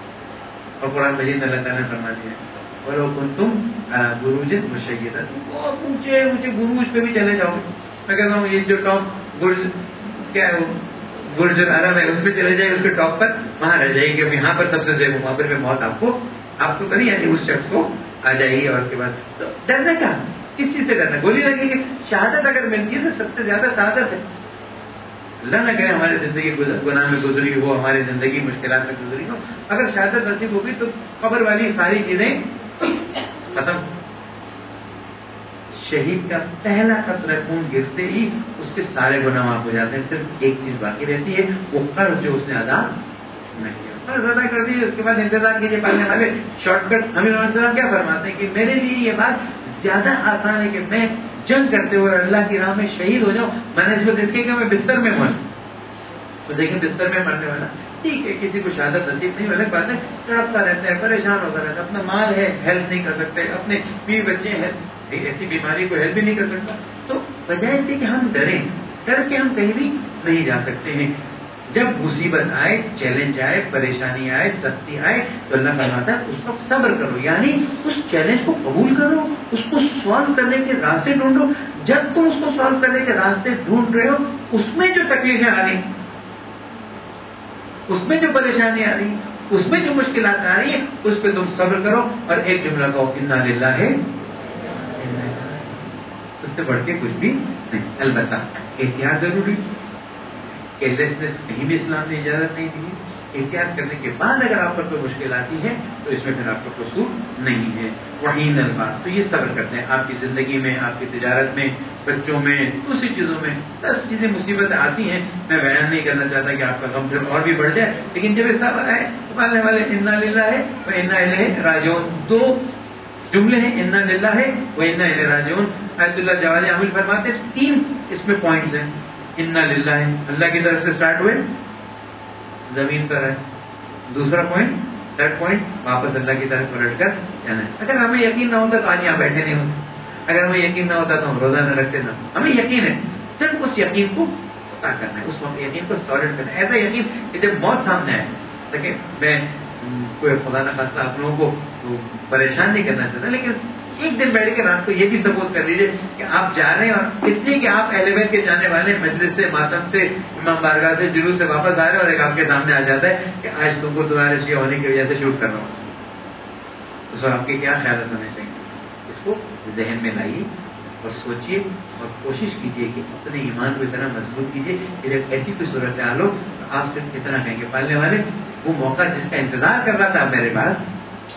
اور قرآن مجید اللہ تعالیٰ نے فرما دیا اور تم گروج مشیدہ، بہت اونچے اونچے گروج پہ بھی چلے جاؤ گے. میں کہتا ہوں یہ جو ٹاپ گرج کیا ہے، گرج عرب ہے، اس پہ چلے جائیں، اس کے ٹاپ پر وہاں رہ جائیں گے. یہاں پر سب سے زیادہ وہاں پر موت آپ کو نہیں آتی، اس شخص کو آ جائے گی. اور اس کے بعد تو ڈرنے کا کس چیز سے ڈرنا؟ گولی لگے گی. شہادت اگر ملتی ہے تو سب سے زیادہ شہادت ہے. اللہ نہ کرے ہماری زندگی گناہ میں گزری ہو، ہماری زندگی مشکلات میں گزری ہو، اگر شہادت نصیب ہوگی تو قبر والی ساری چیزیں ختم. شہید کا پہلا قطرہ خون گرتے ہی اس کے سارے گناہ معاف ہو جاتے ہیں. صرف ایک چیز باقی رہتی ہے، وہ قرض جو اس نے ادا نہیں کیا. ادا کر دیجیے، اس کے بعد انتظار کیجیے. پڑھنے والے شارٹ کٹ ہمیں کیا فرماتے ہیں کہ میرے لیے یہ بات زیادہ آسان ہے کہ میں جنگ کرتے ہوئے اللہ کی راہ میں شہید ہو جاؤں. میں نے اس کو دیکھے کہ میں بستر میں مروں تو دیکھیں بستر میں مرنے والا ٹھیک ہے، کسی کو شہادت نصیب نہیں، الگ بات ہے، تڑپتا رہتا ہے، پریشان ہوتا رہتا ہے، اپنا مال ہے ہیلپ نہیں کر سکتے، اپنے بیوی بچے ہیں، ایسی بیماری کو ہیلپ بھی نہیں کر سکتا. تو وجہ اس کہ ہم ڈریں، ڈر کے ہم کہیں بھی نہیں جا سکتے ہیں. جب مصیبت آئے، چیلنج آئے، پریشانی آئے، سختی آئے تو اللہ فرماتا ہے اس وقت صبر کرو. یعنی اس چیلنج کو قبول کرو، اس کو سالو کرنے کے راستے ڈھونڈو. جب تم اس کو سالو کرنے کے راستے ڈھونڈ رہے ہو، اس میں جو تکلیفیں آ رہی، اس میں جو پریشانی آ رہی، اس میں جو مشکلات آ رہی ہیں، اس پہ تم صبر کرو اور ایک جملہ کہو انا للہ ہے. اس سے بڑھ کے کچھ بھی نہیں. البتہ احتیاط ضروری، کیسلیسنس کہیں بھی اسلام نے اجازت نہیں دی. احتیاط کرنے کے بعد اگر آپ پر کوئی مشکل آتی ہے تو اس میں پھر آپ کا قصور نہیں ہے. وحین الباس، تو یہ صبر کرتے ہیں. آپ کی زندگی میں، آپ کی تجارت میں، بچوں میں، دوسری چیزوں میں 10 چیزیں مصیبتیں آتی ہیں. میں بیان نہیں کرنا چاہتا کہ آپ کا غم پھر اور بھی بڑھ جائے، لیکن جب یہ صبر آئے ماننے والے انا للہ ہے و انا الیہ راجعون. 2 جملے ہیں، انا للہ ہے و انا الیہ راجعون. آیت اللہ جوالی عامل فرماتے ہیں 3 اس میں پوائنٹس ہیں. انا للہ، اللہ کی طرف سے اسٹارٹ ہوئے، زمین پر ہے. دوسرا پوائنٹ، تھرڈ پوائنٹ، واپس اللہ کی طرف پلٹ کر جانا ہے. اگر ہمیں یقین نہ ہوتا تو آج یہاں بیٹھے نہیں ہوتے. اگر ہمیں یقین نہ ہوتا تو ہم روزہ نہ رکھتے نہ. ہمیں یقین ہے، صرف اس یقین کو پتا کرنا ہے، اس وقت یقین کو سالڈ کرنا ہے. ایسا یقین کہ جب موت سامنے آئے. دیکھیں میں کوئی خدا نہ خاصہ آپ لوگوں کو پریشان نہیں کرنا چاہتا، لیکن ایک دن بیٹھ کے رات کو یہ بھی سپوز کر لیجیے کہ آپ جا رہے ہیں اور اس لیے کہ آپ اہل بیت کے جانے والے مجلس سے، ماتم سے، امام بارگاہ سے، جلوس سے واپس آ رہے ہیں اور ایک آپ کے سامنے آ جاتا ہے کہ آج تم کو تمہارے شیعہ ہونے کی وجہ سے شوٹ کر رہا ہوں. اس وقت آپ کے کیا خیالات ہونے چاہیے؟ اس کو ذہن میں لائیے اور سوچیے اور کوشش کیجیے کہ اپنے ایمان کو اتنا مضبوط کیجیے کہ جب ایسی کوئی صورت حال ہو تو آپ صرف اتنا کہیں گے پالنے والے وہ موقع جس کا انتظار کر رہا تھا میرے پاس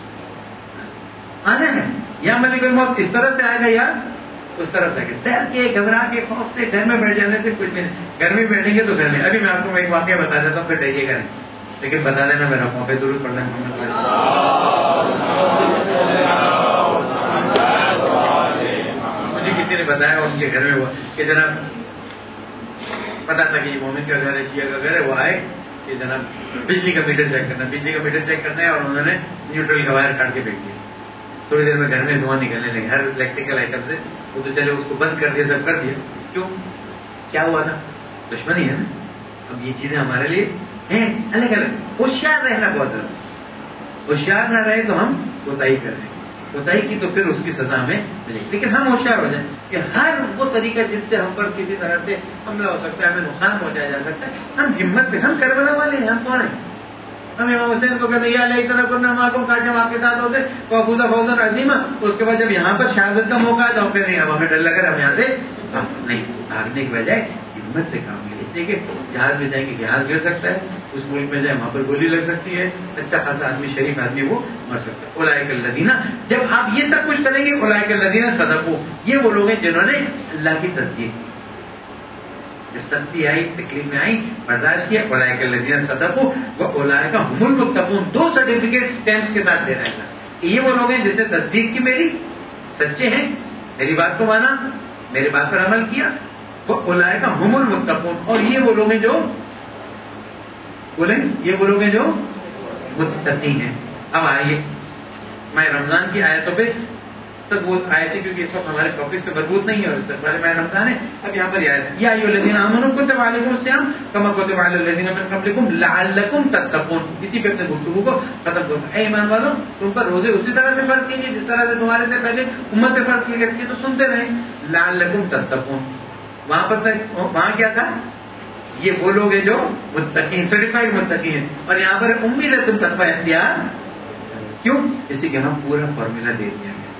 آنا ہے، یا ملک الموت اس طرح سے آئے گا یا اس طرح سے. ڈر کے، گھبرا کے، خوف سے گھر میں بیٹھ جانے سے کچھ بھی نہیں. گھر میں بیٹھیں گے تو گھر میں. ابھی میں آپ کو ایک واقعہ بتا دیتا ہوں، پھر ڈریے گا نہیں، لیکن بتا دینا میرا فون پہ ضرور پڑھنا ہے. مجھے کسی نے بتایا ان کے گھر میں ہوا کہ جناب پتا تھا کہ یہ مومن کا گھر ہے، شیعہ کا گھر ہے. وہ آئے کہ جناب بجلی کا میٹر چیک کرنا، بجلی کا میٹر چیک کرنا ہے، اور انہوں نے نیوٹرل کا وائر کاٹ کے پھینک دیا. تھوڑی دیر میں گھر میں دھواں نکلنے لگے ہر الیکٹریکل آئٹم سے. وہ تو چلے اس کو بند کر دیا، سب کر دیا. کیوں؟ کیا ہوا تھا؟ دشمنی ہے نا. اب یہ چیزیں ہمارے لیے ہیں الگ الگ. ہوشیار رہنا بہت ضروری. ہوشیار نہ رہے تو ہم کوتاہی کر رہے ہیں. کوتاہی کی تو پھر اس کی سزا ہمیں ملے گی. لیکن ہم ہوشیار ہو جائیں کہ ہر وہ طریقہ جس سے ہم پر کسی طرح سے حملہ ہو سکتا ہے، ہمیں نقصان پہنچایا جا سکتا ہے، ہم ہمت سے، ہم کربلا والے ہیں. ہم کون ہیں؟ ہم امام حسین کو کہتے ہیں یا علیہ طرح کرنا معلوم کا جب آپ کے ساتھ ہوتے تو ابوذا فوزن عظیمہ. اس کے بعد جب یہاں پر شہادت کا موقع ہے تو ہم کہتے ہیں اب ہمیں ڈر لگ رہا ہے، ہم یہاں سے نہیں بھاگنے کی بجائے ہمت سے کام لیں. اس لیے کہ جہاز میں جائیں گے جہاز گر سکتا ہے، اس ملک میں جائیں وہاں پر گولی لگ سکتی ہے، اچھا خاصا آدمی، شریف آدمی وہ مر سکتا ہے. اولئک الذین، جب آپ یہ سب کچھ کریں گے اولئک الذین صدقوا، یہ وہ لوگ ہیں جنہوں نے اللہ کی تصدیق کی. جب سختی آئی، تکلیف میں آئی، برداشت کیا. اولئک الذین صدقوا واولئک هم المتقون. 2 سرٹیفکیٹ اسٹیمپس کے ساتھ دے رہا ہے. یہ وہ لوگ ہیں جس نے تصدیق کی میری، سچے ہیں، میری بات کو مانا، میری بات پر عمل کیا. اولئک هم المتقون. اور یہ وہ لوگ ہیں جو بولیں، یہ وہ لوگ ہیں جو متقی ہیں. اب آئیے میں رمضان کی آیتوں پہ سب وہ آیتیں، کیونکہ اس وقت ہمارے ٹاپک سے مربوط نہیں ہے اور اس سے پہلے میں رمضان ہے. اب یہاں پر یہ آیت یا ایھا الذین آمنوا کتب علیکم الصیام کما کتب علی الذین من قبلکم لعلکم تتقون. اسی پہ اپنے گفتگو کو ختم کروں. اے ایمان والو، تم پر روزے اسی طرح سے فرض کیجیے جس طرح سے تمہارے سے پہلے امت سے فرض کیے گئے. تو سنتے رہیں لعلکم تتقون. وہاں پر وہاں کیا تھا؟ یہ وہ لوگ ہیں جو متقین، سرٹیفائڈ متقین ہیں. اور یہاں پر امید ہے تم تقوی اختیار. کیوں؟ اسی کہ ہم پورا فارمولا دے دیا ہے.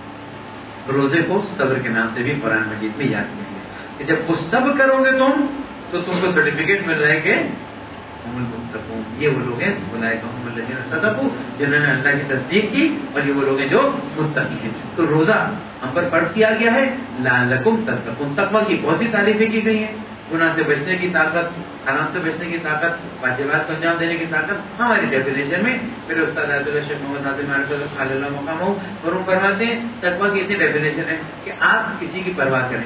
روزے کو صبر کے نام سے بھی قرآن مجید میں یاد کیا گیا کہ جب وہ صبر کرو گے تم تو تم کو سرٹیفکیٹ مل رہے کہ هم المتقون. یہ وہ لوگ ہیں اولئک هم الذین صدقوا، جنہوں نے اللہ کی تصدیق کی، اور یہ وہ لوگ ہیں جو متقی ہیں. تو روزہ ہم پر فرض کیا گیا ہے لعلکم تتقون. تقویٰ کی بہت سی تعریفیں کی گئی ہیں. گناہ سے بچنے کی طاقت، حرام سے بچنے کی طاقت، واجبات کو انجام دینے کی طاقت. ہماری ڈیفینیشن میں میرے استاد آیت اللہ شیخ محمد ناظم علیہ اللہ مقام ہو اور وہ فرماتے ہیں تقویٰ کی اتنی ڈیفینیشن ہے کہ آپ کسی کی پرواہ کریں.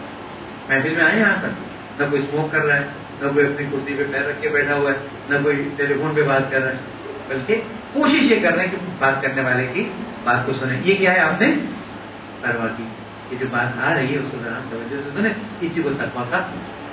محفل میں آئے یہاں تک نہ کوئی اسموک کر رہا ہے، نہ کوئی اپنی کرسی پہ پیر رکھ کے بیٹھا ہوا ہے، نہ کوئی ٹیلی فون پہ بات کر رہا ہے، بلکہ کوشش یہ کر رہے ہیں کہ بات کرنے والے کی بات کو سنیں. یہ کیا ہے؟ آپ نے پرواہ کی. یہ جو بات آ رہی ہے اس کو ذرا توجہ سے سنیں. اسی کو تقویٰ کا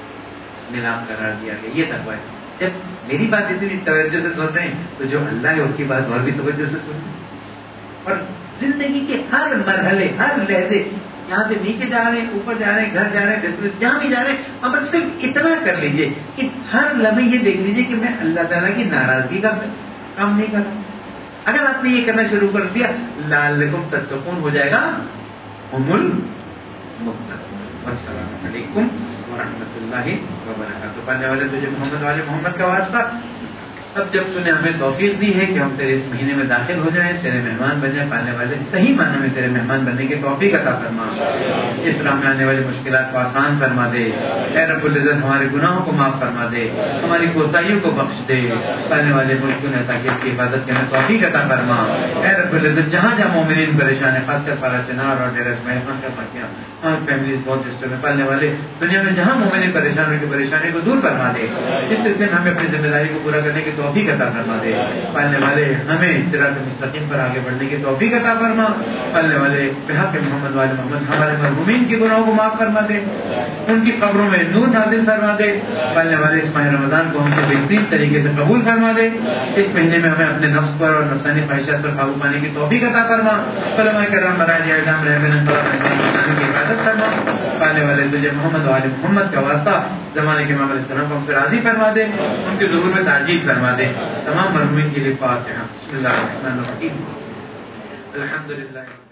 ملاپ قرار دیا گیا. یہ تقویٰ ہے. جب میری بات اتنی توجہ سے سن رہے ہیں تو جو اللہ ہے اس کی بات اور بھی توجہ سے سنیں. اور زندگی کے ہر مرحلے، ہر لہجے، یہاں سے نیچے جا رہے ہیں، اوپر جا رہے ہیں، گھر جا رہے ہیں، بزنس جہاں بھی جا رہے ہیں، اب صرف اتنا کر لیجئے کہ ہر لمحے یہ دیکھ لیجئے کہ میں اللہ تعالیٰ کی ناراضگی کا کام نہیں کر رہا. اگر آپ نے یہ کرنا شروع کر دیا لعلکم تتقون ہو جائے گا هم المتقون. السلام علیکم ورحمۃ اللہ وبرکاتہ. پڑھنے والے تجھے محمد والے محمد کا واسطہ اب جب تو نے ہمیں توفیق دی ہے کہ ہم تیرے اس مہینے میں داخل ہو جائیں، تیرے مہمان بن جائیں، پالنے والے صحیح معنی میں تیرے مہمان بننے کی توفیق عطا فرما، اس راہ میں آنے والی مشکلات کو آسان فرما دے، اے رب العزت ہمارے گناہوں کو معاف فرما دے، ہماری کوتاہیوں کو بخش دے، پالنے والے ملک نے تاکہ اس کی حفاظت کرنے توفیق عطا فرما، اے رب العزت جہاں جہاں مومنین پریشان ہے، خاص کر پارا چنار اور ڈیرا اسماعیل خان کا واقعہ، ہماری فیملیز بہت سسٹم میں پالنے والے دنیا میں جہاں مومنین پریشان ہو کے پریشانی کو دور فرما دے، اس سلسلے میں ہمیں اپنی ذمہ داری کو پورا کرنے کی توفیق عطا فرما دے، پالنے والے ہمیں صراط مستقیم پر آگے بڑھنے کی توفیق عطا فرما، پالنے والے بحق محمد والے محمد ہمارے مرحومین کے گناہوں کو معاف فرما دے، ان کی قبروں میں نور نازل فرما دے، پالنے والے اس ماہ رمضان کو ہم سے بہترین طریقے سے قبول فرما دے، اس مہینے میں ہمیں اپنے نفس پر اور نفسانی خواہشات پر قابو پانے کی توفیق عطا فرما، علماء کرام برائے اعظام رہبر کی حفاظت فرما، پالنے والے تجھے محمد والے محمد کا واسطہ زمانے کے امام علیہ السلام کو ہم سے راضی فرما دے، ان کے ظہور میں تعجیل فرما دے، تمام مرحومین کے لیے فاتحہ۔ بسم اللہ الرحمن الرحیم، الحمدللہ۔